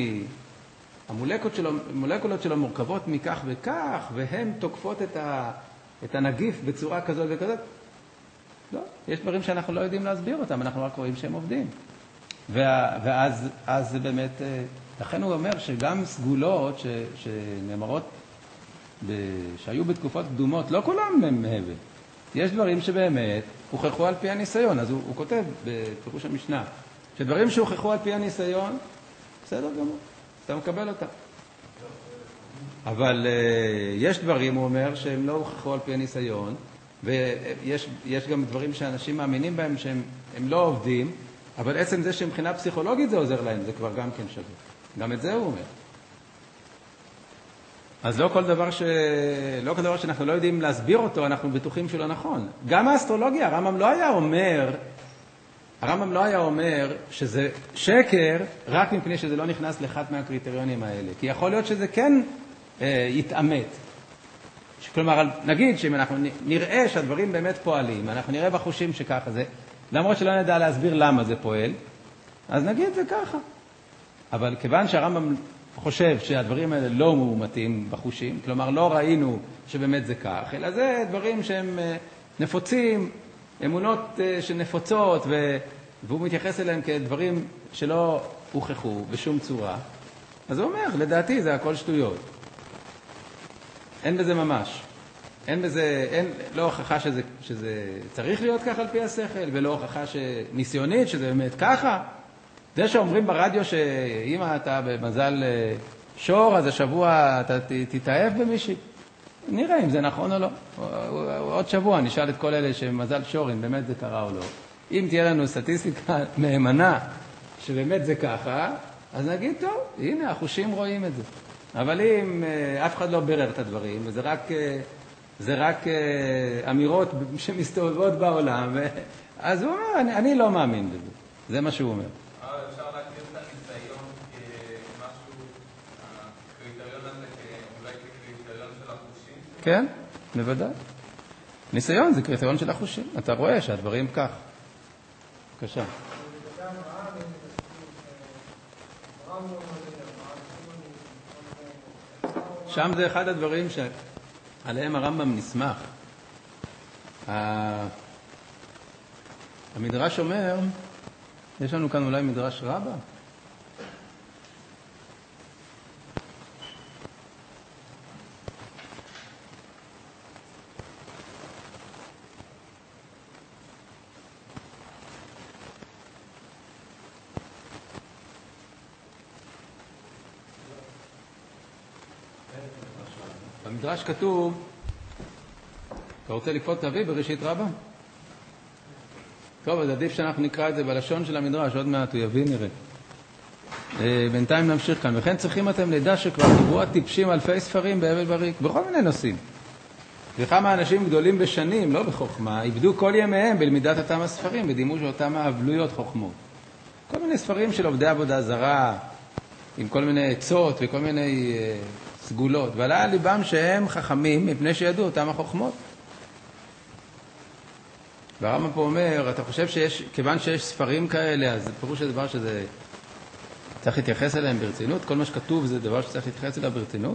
המולקולות שלו מורכבות מכך וכך, והן תוקפות את הנגיף בצורה כזאת וכזאת. לא, יש דברים שאנחנו לא יודעים להסביר אותם, אנחנו רק רואים שהם עובדים. ואז זה באמת, לכן הוא אומר שגם סגולות שנאמרות, שהיו בתקופות קדומות, לא כולם הם הבל. יש דברים שבאמת הוכחו על פי הניסיון, אז הוא כותב בפירוש המשנה, שדברים שהוכחו על פי הניסיון, בסדר גמור, אתה מקבל אותם. אבל יש דברים, הוא אומר, שהם לא הוכחו על פי הניסיון, ויש גם דברים שאנשים מאמינים בהם שהם לא עובדים, אבל עצם זה שמבחינה פסיכולוגית זה עוזר להם, זה כבר גם כן שווה. גם את זה הוא אומר. אז לא כל דבר שאנחנו לא יודעים להסביר אותו, אנחנו בטוחים שלא נכון. גם האסטרולוגיה, הרמב"ם לא היה אומר שזה שקר רק מפני שזה לא נכנס לאחד מהקריטריונים האלה. כי יכול להיות שזה כן יתאמת. כלומר, נגיד שאם אנחנו נראה שהדברים באמת פועלים, אנחנו נראה בחושים שככה זה, למרות שלא נדע להסביר למה זה פועל, אז נגיד זה ככה. אבל כיוון שהרמב"ם חושב שהדברים האלה לא מאומתים בחושים, כלומר לא ראינו שבאמת זה כך, אלא זה דברים שהם נפוצים, אמונות שנפוצות, והוא מתייחס אליהם כדברים שלא הוכחו בשום צורה, אז הוא אומר, לדעתי זה הכל שטויות. אין בזה ממש. אין לא הוכחה שזה צריך להיות ככה על פי השכל, ולא הוכחה ניסיונית שזה באמת ככה. זה שאומרים ברדיו שאם אתה במזל שור, אז השבוע אתה תתאהב במישהי. נראה אם זה נכון או לא. עוד שבוע נשאל את כל אלה שמזל שור, אם באמת זה קרה או לא. אם תהיה לנו סטטיסטיקה מהימנה שבאמת זה ככה, אז נגיד, טוב, הנה, החושים רואים את זה. אבל אם אף אחד לא ברר את הדברים, וזה רק אמירות שמסתובבות בעולם, אז הוא אומר, אני לא מאמין בזה. זה מה שהוא אומר. אפשר להכיר את הניסיון כמשהו, הקריטריון הזה אולי כקריטריון של החושים? כן, בוודאי. ניסיון זה קריטריון של החושים. אתה רואה שהדברים כך. בבקשה. שם זה אחד הדברים שעליהם הרמב"ם נסמך. המדרש אומר, יש לנו כאן אולי מדרש רבה. במדרש כתוב, אתה רוצה לקפוץ תביא בראשית רבה? טוב, אז עדיף שאנחנו נקרא את זה בלשון של המדרש, עוד מעט הוא יביא נראה. בינתיים נמשיך כאן. וכן צריכים אתם לדע שכבר דיברו הטיפשים אלפי ספרים בהבל בריק, בכל מיני נושאים. וכמה אנשים גדולים בשנים, לא בחוכמה, איבדו כל ימיהם בלמידת אותם הספרים, בדימוש אותם האבלויות חוכמות. כל מיני ספרים של עובדי עבודה זרה, עם כל מיני עצות וכל מיני סגולות, ועלה על ליבם שהם חכמים מפני שידעו אותם החוכמות. והרמב"ם פה אומר, אתה חושב כיוון שיש ספרים כאלה, אז פירוש הדבר שזה צריך להתייחס אליהם ברצינות? כל מה שכתוב זה דבר שצריך להתייחס אליו ברצינות?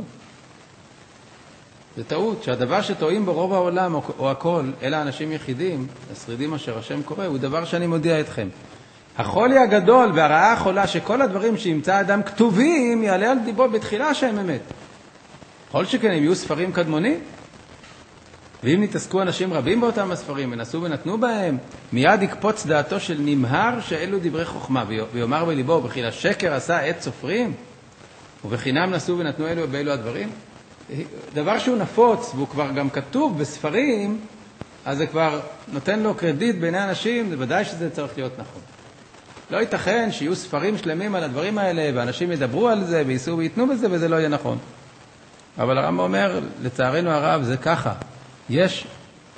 זה טעות, שהדבר שטועים ברוב העולם או הכל, אלה אנשים יחידים, השרידים אשר השם קורא, הוא דבר שאני מודיע אתכם. החולי הגדול והרעה החולה שכל הדברים שימצא אדם כתובים, יעלה על דיבו בתחילה שהם אמת. כל שכן הם יהיו ספרים קדמונים, ואם נתעסקו אנשים רבים באותם הספרים ונסו ונתנו בהם, מיד יקפוץ דעתו של נמהר שאלו דברי חוכמה, ויאמר בליבו, בכי לשקר עשה עת סופרים, ובחינם נסו ונתנו אלו באלו הדברים. דבר שהוא נפוץ, והוא כבר גם כתוב בספרים, אז זה כבר נותן לו קרדיט בעיני אנשים, זה ודאי שזה צריך להיות נכון. לא ייתכן שיהיו ספרים שלמים על הדברים האלה, ואנשים ידברו על זה, וייסעו ויתנו בזה, וזה לא יהיה נכון. אבל הרמב"ם אומר, לצערנו הרב, זה ככה. יש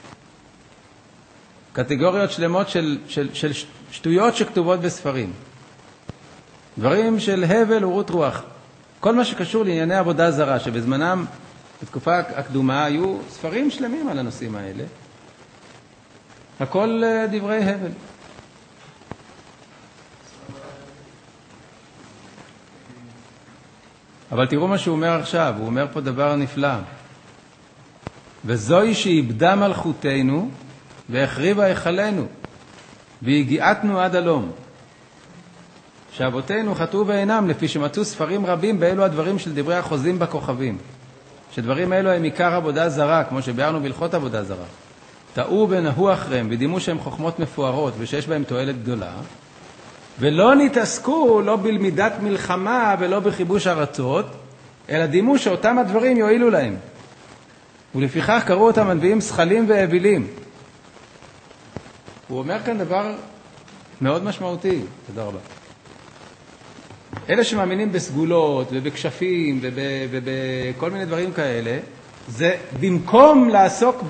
קטגוריות שלמות של שטויות שכתובות בספרים. דברים של הבל ורות רוח. כל מה שקשור לענייני עבודה זרה, שבזמנם, בתקופה הקדומה, היו ספרים שלמים על הנושאים האלה. הכל דברי הבל. אבל תראו מה שהוא אומר עכשיו, הוא אומר פה דבר נפלא. וזוהי שאיבדה מלכותנו והחריבה היכלנו והגיעתנו עד הלום. שאבותינו חטאו בעינם לפי שמצאו ספרים רבים באלו הדברים של דברי החוזים בכוכבים. שדברים אלו הם עיקר עבודה זרה, כמו שביארנו בהלכות עבודה זרה. טעו ונהו אחריהם ודימו שהם חוכמות מפוארות ושיש בהם תועלת גדולה, ולא נתעסקו לא בלמידת מלחמה ולא בכיבוש ארצות, אלא דימו שאותם הדברים יועילו להם. ולפיכך קראו אותם הנביאים שכלים ואווילים. הוא אומר כאן דבר מאוד משמעותי. תודה רבה. אלה שמאמינים בסגולות ובקשפים ובכל מיני דברים כאלה, זה במקום לעסוק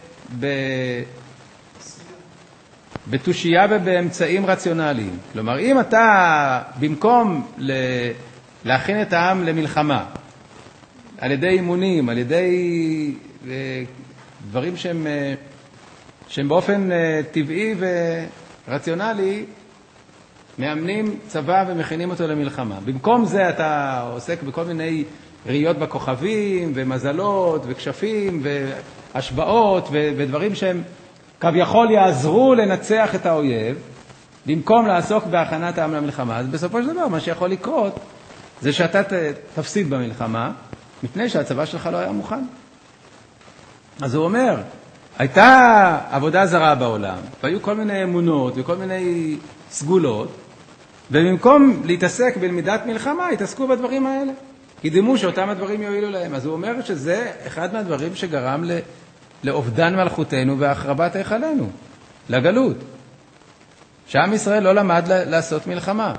בתושייה ובאמצעים רציונליים. כלומר, אם אתה במקום להכין את העם למלחמה, על ידי אימונים, על ידי דברים שהם באופן טבעי ורציונלי, מאמנים צבא ומכינים אותו למלחמה. במקום זה אתה עוסק בכל מיני ראיות בכוכבים ומזלות וקשפים והשבעות ודברים שהם כביכול יעזרו לנצח את האויב, במקום לעסוק בהכנת העם למלחמה. אז בסופו של דבר מה שיכול לקרות זה שאתה תפסיד במלחמה, מפני שהצבא שלך לא היה מוכן. אז הוא אומר, הייתה עבודה זרה בעולם, והיו כל מיני אמונות וכל מיני סגולות, ובמקום להתעסק בלמידת מלחמה, התעסקו בדברים האלה. כי דימו שאותם הדברים יועילו להם. אז הוא אומר שזה אחד מהדברים שגרם לאובדן מלכותנו והחרבת היכלנו, לגלות. שעם ישראל לא למד לעשות מלחמה.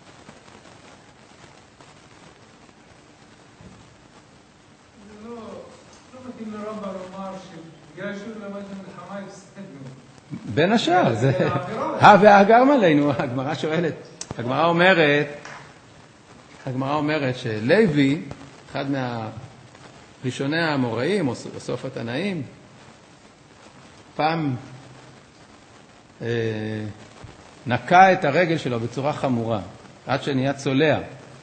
בין השאר, זה והאגרם עלינו. הגמרא אומרת שלוי, אחד מהראשוני האמוראים או סוף התנאים, פעם נקע את הרגל שלו בצורה חמורה, עד שנהיה צולע.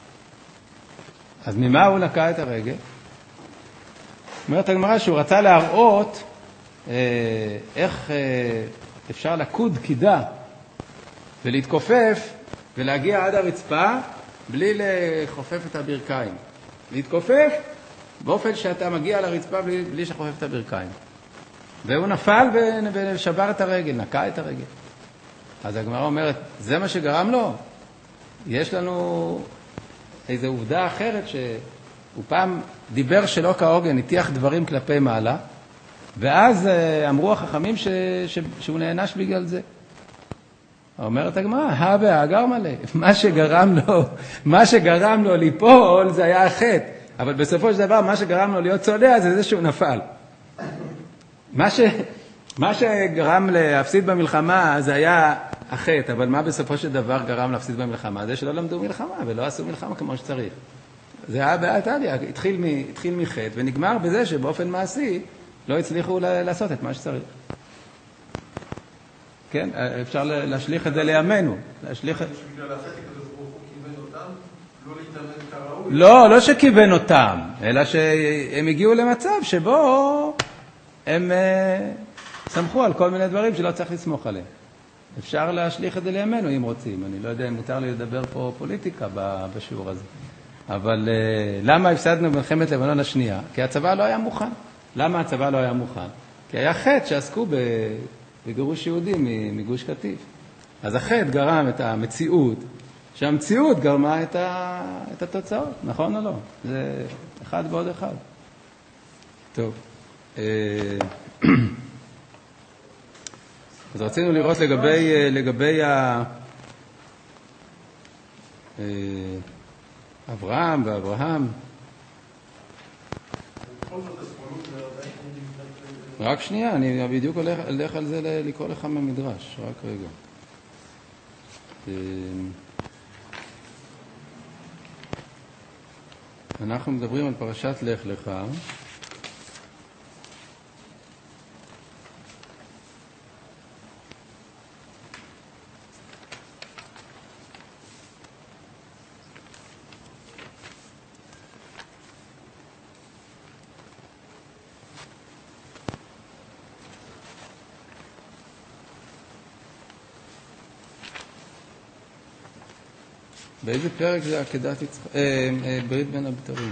אז ממה הוא נקע את הרגל? אומרת הגמרא שהוא רצה להראות איך אפשר לקוד קידה ולהתכופף ולהגיע עד הרצפה בלי לחופף את הברכיים. להתכופף באופן שאתה מגיע לרצפה בלי שחופף את הברכיים. והוא נפל ושבר את הרגל, נקע את הרגל. אז הגמרא אומרת, זה מה שגרם לו? יש לנו איזו עובדה אחרת שהוא פעם דיבר שלא כהוגן, הטיח דברים כלפי מעלה, ואז אמרו החכמים שהוא נענש בגלל זה. אומרת הגמרא, והאגר מלא. מה שגרם לו ליפול זה היה החטא. אבל בסופו של דבר, מה שגרם לו להיות צולע זה שהוא נפל. מה שגרם להפסיד במלחמה זה היה החטא, אבל מה בסופו של דבר גרם להפסיד במלחמה? זה שלא למדו מלחמה ולא עשו מלחמה כמו שצריך. זה היה באתליה, התחיל מחטא ונגמר בזה שבאופן מעשי לא הצליחו לעשות את מה שצריך. כן, אפשר להשליך את זה לימינו. להשליך... שבגלל החטא הקדוש ברוך הוא כיוון אותם, לא להתאמן כראוי. לא שכיוון אותם, אלא שהם הגיעו למצב שבו הם סמכו על כל מיני דברים שלא צריך לסמוך עליהם. אפשר להשליך את זה לימינו אם רוצים. אני לא יודע אם מותר לי לדבר פה פוליטיקה בשיעור הזה. אבל למה הפסדנו במלחמת לבנון השנייה? כי הצבא לא היה מוכן. למה הצבא לא היה מוכן? כי היה חטא שעסקו בגירוש יהודים מגוש קטיף. אז החטא גרם את המציאות, שהמציאות גרמה את התוצאות, נכון או לא? זה אחד ועוד אחד. טוב. אז רצינו לראות לגבי אברהם ואברהם. רק שנייה, אני בדיוק הולך על זה לקרוא לך מהמדרש, רק רגע. אנחנו מדברים על פרשת לך לך. באיזה פרק זה עקדת יצחק? ברית בין הבתרים.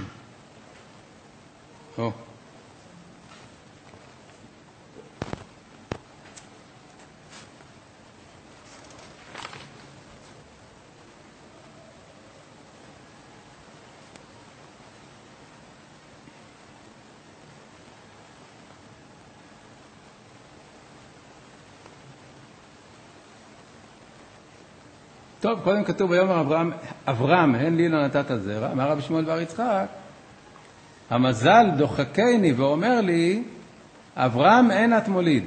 טוב, קודם כתוב ביאמר אברהם, הן לי לא נתת זרע, אמר רבי שמואל בר יצחק, המזל דוחקני ואומר לי, אברהם אין את מוליד.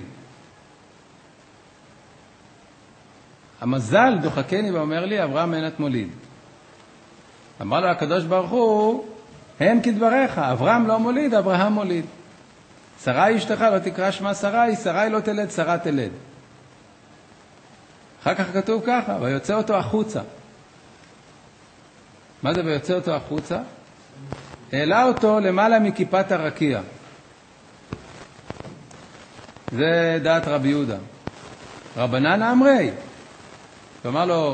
המזל דוחקני ואומר לי, אברהם אין את מוליד. אמר לו הקדוש ברוך הוא, הם כדבריך, אברהם לא מוליד, אברהם מוליד. שרה אשתך לא תקרא שמה שרה, שרה לא תלד, שרה תלד. אחר כך כתוב ככה, ויוצא אותו החוצה. מה זה ויוצא אותו החוצה? העלה אותו למעלה מכיפת הרקיע. זה דעת רבי יהודה. רבנן אמרי. ואמר לו,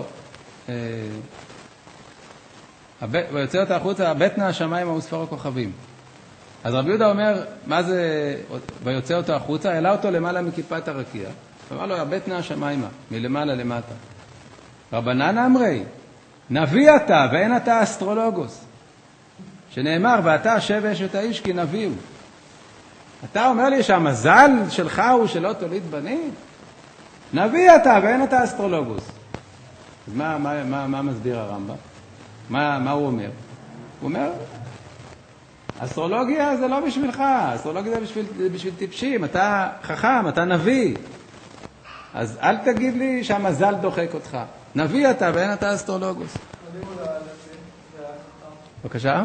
ויוצא אותו החוצה, הבט נא השמיים וספר הכוכבים. אז רבי יהודה אומר, מה זה ויוצא אותו החוצה? העלה אותו למעלה מכיפת הרקיע. אמר לו, הבט נא השמיימה, מלמעלה למטה. רבנן אמרי, נביא אתה ואין אתה אסטרולוגוס. שנאמר, ואתה אשב אשת האיש כי נביא הוא. אתה אומר לי שהמזל שלך הוא שלא תוליד בנים? נביא אתה ואין אתה אסטרולוגוס. אז מה מסביר הרמב"ם? מה הוא אומר? הוא אומר, אסטרולוגיה זה לא בשבילך, אסטרולוגיה זה בשביל טיפשים, אתה חכם, אתה נביא. אז אל תגיד לי שהמזל דוחק אותך. נביא אתה ואין אתה אסטרולוגוס. בבקשה?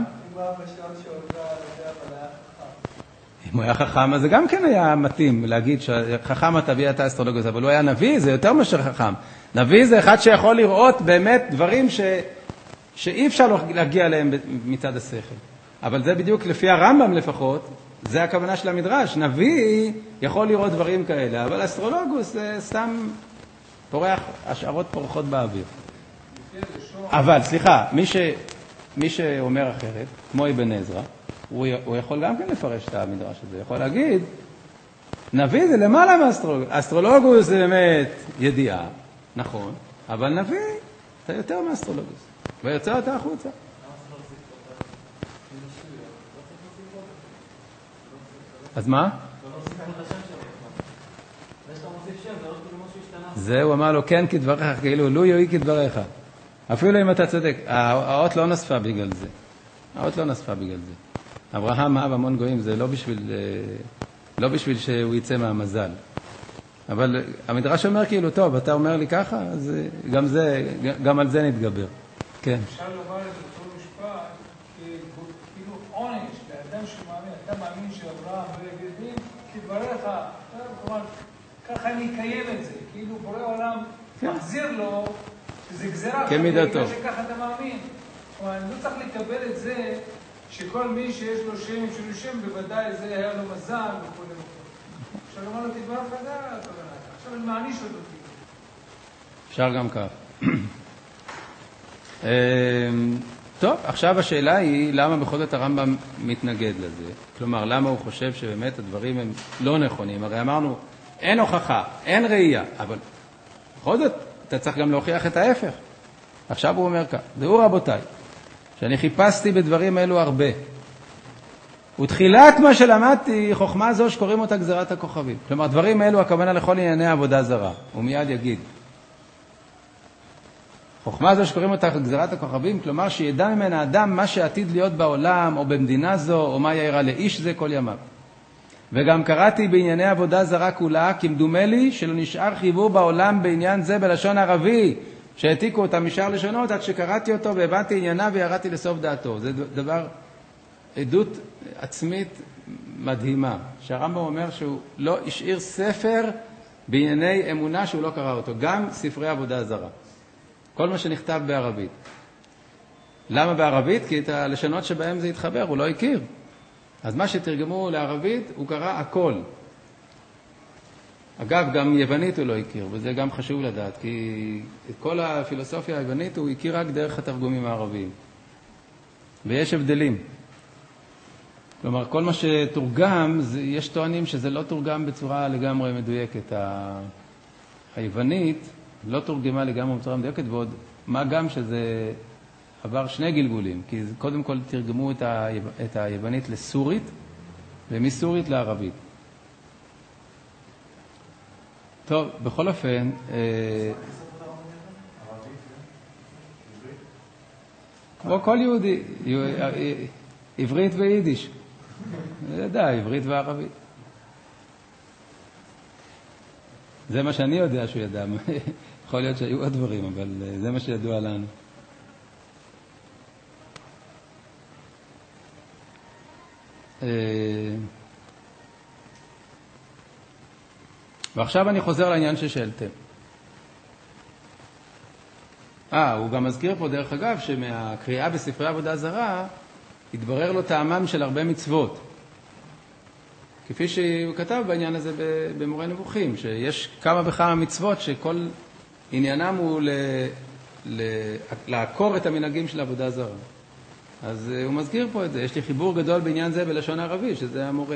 אם הוא היה חכם, אז זה גם כן היה מתאים להגיד שחכם אתה תביא אתה אסטרולוגוס, אבל הוא היה נביא, זה יותר מאשר חכם. נביא זה אחד שיכול לראות באמת דברים שאי אפשר להגיע אליהם מצד השכל. אבל זה בדיוק לפי הרמב"ם לפחות, זה הכוונה של המדרש. נביא יכול לראות דברים כאלה, אבל אסטרולוגוס זה סתם פורח, השערות פורחות באוויר. אבל, סליחה, מי שאומר אחרת, כמו אבן עזרא, הוא יכול גם כן לפרש את המדרש הזה. הוא יכול להגיד, נביא זה למעלה מאסטרולוגוס. אסטרולוגוס זה באמת ידיעה, נכון, אבל נביא זה יותר מאסטרולוגוס. ויוצא אותה החוצה. אז מה? זהו, אמר לו, כן כדבריך, כאילו, לו יהי כדבריך. אפילו אם אתה צודק, האות לא נוספה בגלל זה. האות לא נוספה בגלל זה. אברהם אהב המון גויים, זה לא בשביל שהוא יצא מהמזל. אבל המדרש אומר כאילו, טוב, אתה אומר לי ככה, אז גם על זה נתגבר. כן. אפשר לומר את אותו משפט, כאילו עונש לאדם שמאמין, אתה מאמין שאברהם לא יגיד דין, כדבריך, כלומר, ככה אני אקיים את זה, כאילו בורא עולם מחזיר לו, שזה גזירה, כמידתו. שככה אתה מאמין. כלומר, אני לא צריך לקבל את זה, שכל מי שיש לו שם של שם, בוודאי זה היה לו מזל וכו' וכו'. אפשר לומר לו כדבריך, זה הכוונה. עכשיו אני מעניש אותו. אפשר גם כך. טוב, עכשיו השאלה היא למה בכל זאת הרמב"ם מתנגד לזה. כלומר, למה הוא חושב שבאמת הדברים הם לא נכונים. הרי אמרנו, אין הוכחה, אין ראייה, אבל בכל זאת אתה צריך גם להוכיח את ההפך. עכשיו הוא אומר כך, דעו רבותיי, שאני חיפשתי בדברים האלו הרבה, ותחילת מה שלמדתי, חוכמה זו שקוראים אותה גזירת הכוכבים. כלומר, דברים אלו הכוונה לכל ענייני עבודה זרה. הוא מיד יגיד. חוכמה זו שקוראים אותה גזירת הכוכבים, כלומר שידע ממנה אדם מה שעתיד להיות בעולם או במדינה זו, או מה יאירע לאיש זה כל ימיו. וגם קראתי בענייני עבודה זרה כולה, כי מדומה לי שלא נשאר חיבור בעולם בעניין זה בלשון ערבי, שהעתיקו אותם משאר לשונות עד שקראתי אותו והבנתי עניינה וירדתי לסוף דעתו. זה דבר, עדות עצמית מדהימה, שהרמב"ם אומר שהוא לא השאיר ספר בענייני אמונה שהוא לא קרא אותו, גם ספרי עבודה זרה. כל מה שנכתב בערבית. למה בערבית? כי את הלשונות שבהם זה התחבר, הוא לא הכיר. אז מה שתרגמו לערבית, הוא קרא הכל. אגב, גם יוונית הוא לא הכיר, וזה גם חשוב לדעת, כי את כל הפילוסופיה היוונית הוא הכיר רק דרך התרגומים הערביים. ויש הבדלים. כלומר, כל מה שתורגם, יש טוענים שזה לא תורגם בצורה לגמרי מדויקת. היוונית לא תורגמה לגמרי בצורה מדויקת, ועוד מה גם שזה עבר שני גלגולים, כי קודם כל תרגמו את היוונית לסורית, ומסורית לערבית. טוב, בכל אופן, כמו כל יהודי, עברית ויידיש. זה ידע, עברית וערבית. זה מה שאני יודע שהוא ידע. יכול להיות שהיו עוד דברים, אבל זה מה שידוע לנו. ועכשיו אני חוזר לעניין ששאלתם. הוא גם מזכיר פה דרך אגב שמהקריאה בספרי עבודה זרה התברר לו טעמם של הרבה מצוות. כפי שהוא כתב בעניין הזה במורה נבוכים, שיש כמה וכמה מצוות שכל עניינם הוא לעקור את המנהגים של עבודה זרה. אז הוא מזכיר פה את זה. יש לי חיבור גדול בעניין זה בלשון ערבי, שזה המורה.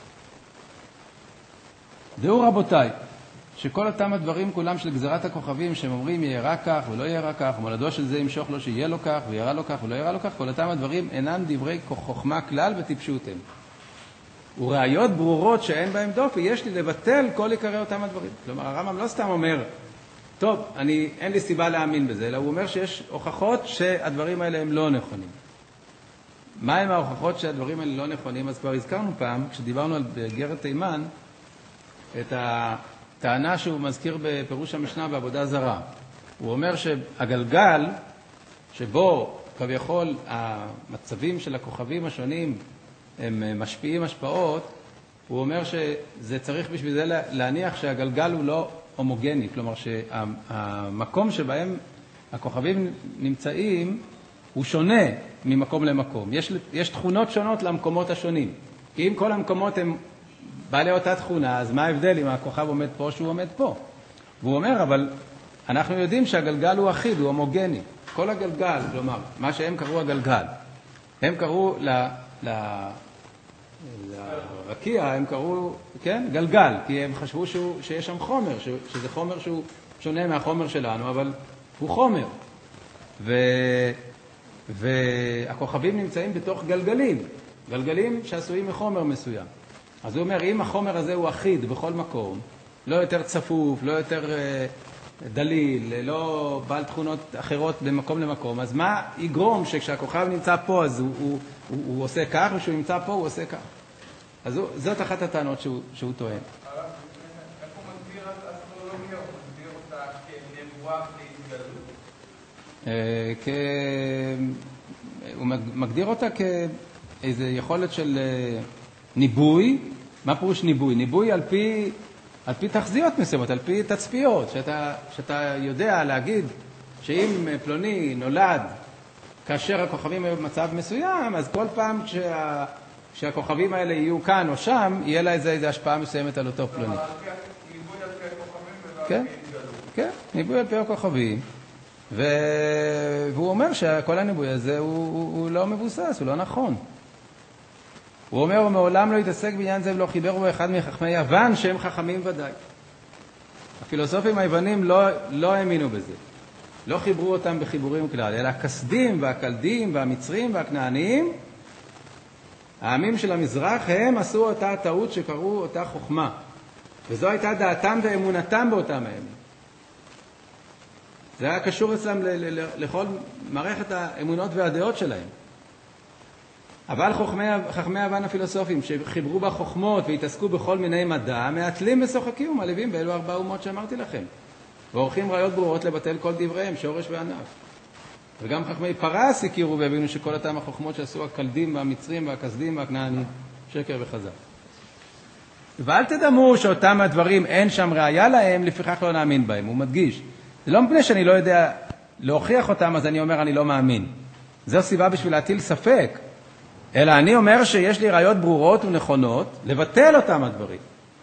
דעו רבותיי, שכל אותם הדברים כולם של גזירת הכוכבים, שהם אומרים יהיה כך ולא יהיה כך, מולדו של זה ימשוך לו שיהיה לו כך ויראה לו כך ולא יראה לו כך, כל אותם הדברים אינם דברי חוכמה כלל וטיפשות הם. וראיות ברורות שאין בהם דופי, יש לי לבטל כל עיקרי אותם הדברים. כלומר, הרמב"ם לא סתם אומר, טוב, אין לי סיבה להאמין בזה, אלא הוא אומר שיש הוכחות שהדברים האלה הם לא נכונים. מה הם ההוכחות שהדברים האלה לא נכונים? אז כבר הזכרנו פעם, כשדיברנו על גרת תימן, את הטענה שהוא מזכיר בפירוש המשנה בעבודה זרה. הוא אומר שהגלגל, שבו כביכול המצבים של הכוכבים השונים הם משפיעים השפעות, הוא אומר שזה צריך בשביל זה להניח שהגלגל הוא לא הומוגני, כלומר שהמקום שבהם הכוכבים נמצאים הוא שונה ממקום למקום. יש תכונות שונות למקומות השונים. כי אם כל המקומות הם בעלי אותה תכונה, אז מה ההבדל אם הכוכב עומד פה או שהוא עומד פה? והוא אומר, אבל אנחנו יודעים שהגלגל הוא אחיד, הוא הומוגני. כל הגלגל, כלומר, מה שהם קראו הגלגל, הם קראו לרקיע, הם קראו, כן, גלגל, כי הם חשבו שיש שם חומר, שזה חומר שהוא שונה מהחומר שלנו, אבל הוא חומר. והכוכבים נמצאים בתוך גלגלים שעשויים מחומר מסוים. אז הוא אומר, אם החומר הזה הוא אחיד בכל מקום, לא יותר צפוף, לא יותר דליל, לא בעל תכונות אחרות במקום למקום, אז מה יגרום שכשהכוכב נמצא פה אז הוא עושה כך, וכשהוא נמצא פה הוא עושה כך? אז זאת אחת הטענות שהוא טוען. איך הוא מסביר אסטרולוגיה? הוא מסביר אותה כנבואה להתגלות? הוא מגדיר אותה כאיזו יכולת של ניבוי. מה פירוש ניבוי? ניבוי על פי תחזיות מסוימות, על פי תצפיות, שאתה יודע להגיד שאם פלוני נולד כאשר הכוכבים היו במצב מסוים, אז כל פעם כשהכוכבים האלה יהיו כאן או שם, יהיה לה איזו השפעה מסוימת על אותו פלוני. ניבוי על פי הכוכבים כן, כן, ניבוי על פי הכוכבים. והוא אומר שכל הניבוי הזה הוא לא מבוסס, הוא לא נכון. הוא אומר, הוא מעולם לא התעסק בעניין זה ולא חיבר בו אחד מחכמי יוון שהם חכמים ודאי. הפילוסופים היוונים לא האמינו בזה. לא חיברו אותם בחיבורים כלל, אלא הכסדים והקלדים והמצרים והכנעניים, העמים של המזרח הם עשו אותה טעות שקראו אותה חוכמה. וזו הייתה דעתם ואמונתם באותם הימים. זה היה קשור אצלם לכל מערכת האמונות והדעות שלהם. אבל חכמי היוון הפילוסופים שחיברו בחוכמות והתעסקו בכל מיני מדע, מעטלים ושוחקים ומעליבים באלו 4 אומות שאמרתי לכם. ועורכים ראיות ברורות לבטל כל דבריהם, שורש וענף. וגם חכמי פרס הכירו והבינו שכל אותם החוכמות שעשו הקלדים והמצרים והכסדים והכנענים, שקר וחזק. ואל תדמו שאותם הדברים אין שם ראיה להם, לפיכך לא נאמין בהם. הוא מדגיש. זה לא מפני שאני לא יודע להוכיח אותם, אז אני אומר אני לא מאמין. זו סיבה בשביל להטיל ספק. אלא אני אומר שיש לי ראיות ברורות ונכונות לבטל אותם הדברים.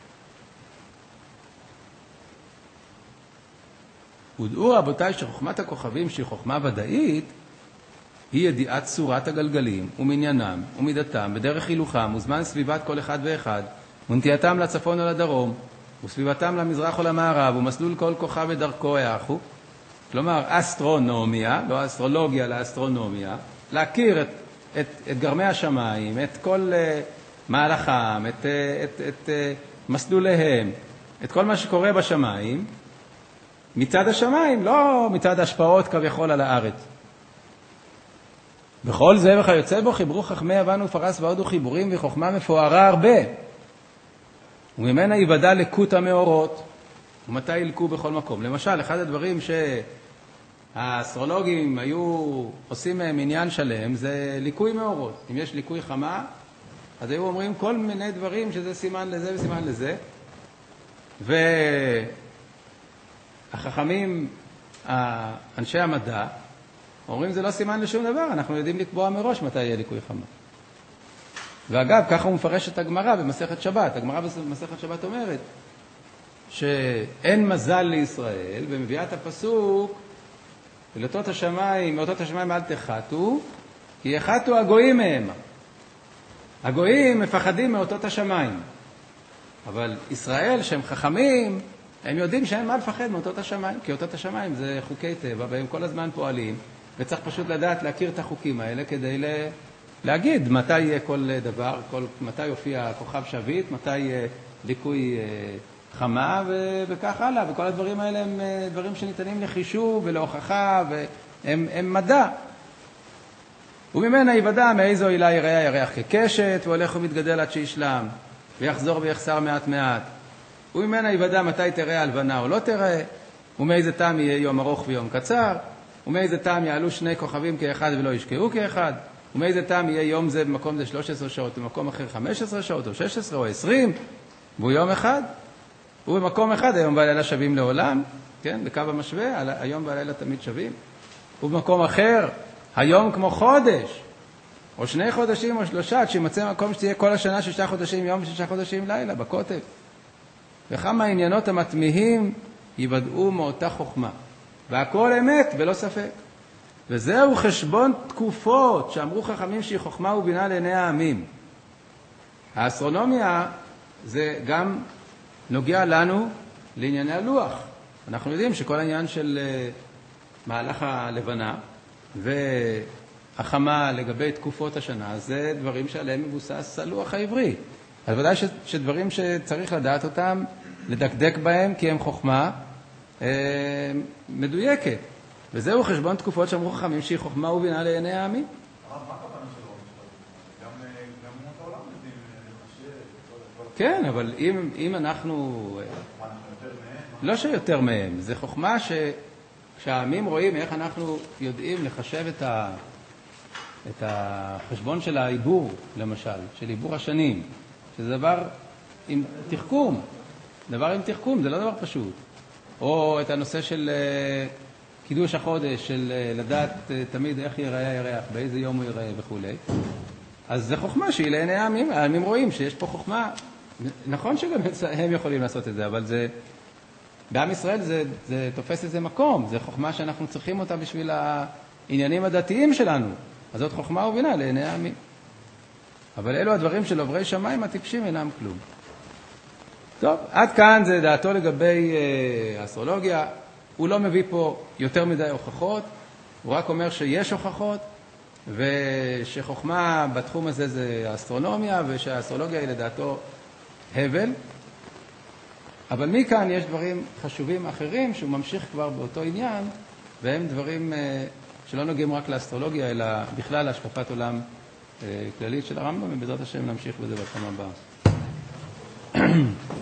ודעו רבותיי שחוכמת הכוכבים שהיא חוכמה ודאית, היא ידיעת צורת הגלגלים ומניינם ומידתם בדרך הילוכם וזמן סביבת כל אחד ואחד ונטייתם לצפון או לדרום וסביבתם למזרח או למערב ומסלול כל כוכב ודרכו האחו. כלומר אסטרונומיה, לא אסטרולוגיה אלא אסטרונומיה, להכיר את גרמי השמיים, את כל מהלכם, את מסלוליהם, את כל מה שקורה בשמיים, מצד השמיים, לא מצד השפעות כביכול על הארץ. בכל זה וכיוצא בו חיברו חכמי יוון ופרס והודו חיבורים וחוכמה מפוארה הרבה. וממנה יוודע לקות המאורות, ומתי ילקו בכל מקום. למשל, אחד הדברים שהאסטרולוגים היו עושים מהם עניין שלם, זה ליקוי מאורות. אם יש ליקוי חמה, אז היו אומרים כל מיני דברים שזה סימן לזה וסימן לזה. והחכמים, אנשי המדע, אומרים זה לא סימן לשום דבר, אנחנו יודעים לקבוע מראש מתי יהיה ליקוי חמה. ואגב, ככה הוא מפרש את הגמרא במסכת שבת. הגמרא במסכת שבת אומרת שאין מזל לישראל, ומביאה את הפסוק, ולאותות השמיים, מאותות השמיים אל תחתו, כי יחתו הגויים מהם. הגויים מפחדים מאותות השמיים. אבל ישראל, שהם חכמים, הם יודעים שאין מה לפחד מאותות השמיים, כי אותות השמיים זה חוקי טבע, והם כל הזמן פועלים, וצריך פשוט לדעת להכיר את החוקים האלה כדי להגיד מתי יהיה כל דבר, מתי יופיע כוכב שביט, מתי יהיה ליקוי חמה וכך הלאה. וכל הדברים האלה הם דברים שניתנים לחישוב ולהוכחה, והם מדע. וממנה יוודע מאיזו עילה יראה ירח כקשת, והולך ומתגדל עד שישלם, ויחזור ויחסר מעט מעט. וממנה יוודע מתי תראה הלבנה או לא תראה, ומאיזה טעם יהיה יום ארוך ויום קצר, ומאיזה טעם יעלו 2 כוכבים כאחד ולא ישקעו כאחד, ומאיזה טעם יהיה יום זה במקום זה 13 שעות, ובמקום אחר 15 שעות, או 16 או 20, והוא יום אחד. ובמקום אחד היום והלילה שווים לעולם, כן, בקו המשווה, היום והלילה תמיד שווים. ובמקום אחר, היום כמו חודש, או 2 חודשים או 3, עד שימצא מקום שתהיה כל השנה 6 חודשים יום ו6 חודשים לילה, בקוטב. וכמה העניינות המתמיהים יוודעו מאותה חוכמה. והכל אמת ולא ספק. וזהו חשבון תקופות שאמרו חכמים שהיא חוכמה ובינה לעיני העמים. האסטרונומיה זה גם נוגע לנו לענייני הלוח. אנחנו יודעים שכל העניין של מהלך הלבנה והחמה לגבי תקופות השנה זה דברים שעליהם מבוסס הלוח העברי. אז ודאי שדברים שצריך לדעת אותם, לדקדק בהם כי הם חוכמה מדויקת. וזהו חשבון תקופות שאמרו חכמים שהיא חוכמה ובינה לעיני העמים. מה הכוונה שלו? גם אומות העולם יודעים לחשב. כן, אבל אם אנחנו... לא שיותר מהם, זה חוכמה שכשהעמים רואים איך אנחנו יודעים לחשב את החשבון של העיבור, למשל, של עיבור השנים, שזה דבר עם תחכום. דבר עם תחכום, זה לא דבר פשוט. או את הנושא של קידוש החודש, של לדעת תמיד איך ייראה הירח, באיזה יום הוא ייראה וכו'. אז זה חוכמה שהיא לעיני העמים. העמים רואים שיש פה חוכמה. נכון שגם הם יכולים לעשות את זה, אבל זה, בעם ישראל זה תופס איזה מקום. זה חוכמה שאנחנו צריכים אותה בשביל העניינים הדתיים שלנו. אז זאת חוכמה ובינה לעיני העמים. אבל אלו הדברים של עוברי שמיים הטיפשים אינם כלום. טוב, עד כאן זה דעתו לגבי האסטרולוגיה. הוא לא מביא פה יותר מדי הוכחות, הוא רק אומר שיש הוכחות, ושחוכמה בתחום הזה זה האסטרונומיה, ושהאסטרולוגיה היא לדעתו הבל. אבל מכאן יש דברים חשובים אחרים שהוא ממשיך כבר באותו עניין, והם דברים שלא נוגעים רק לאסטרולוגיה, אלא בכלל להשקפת עולם כללית של הרמב"ם, ובעזרת השם נמשיך בזה בפעם הבאה.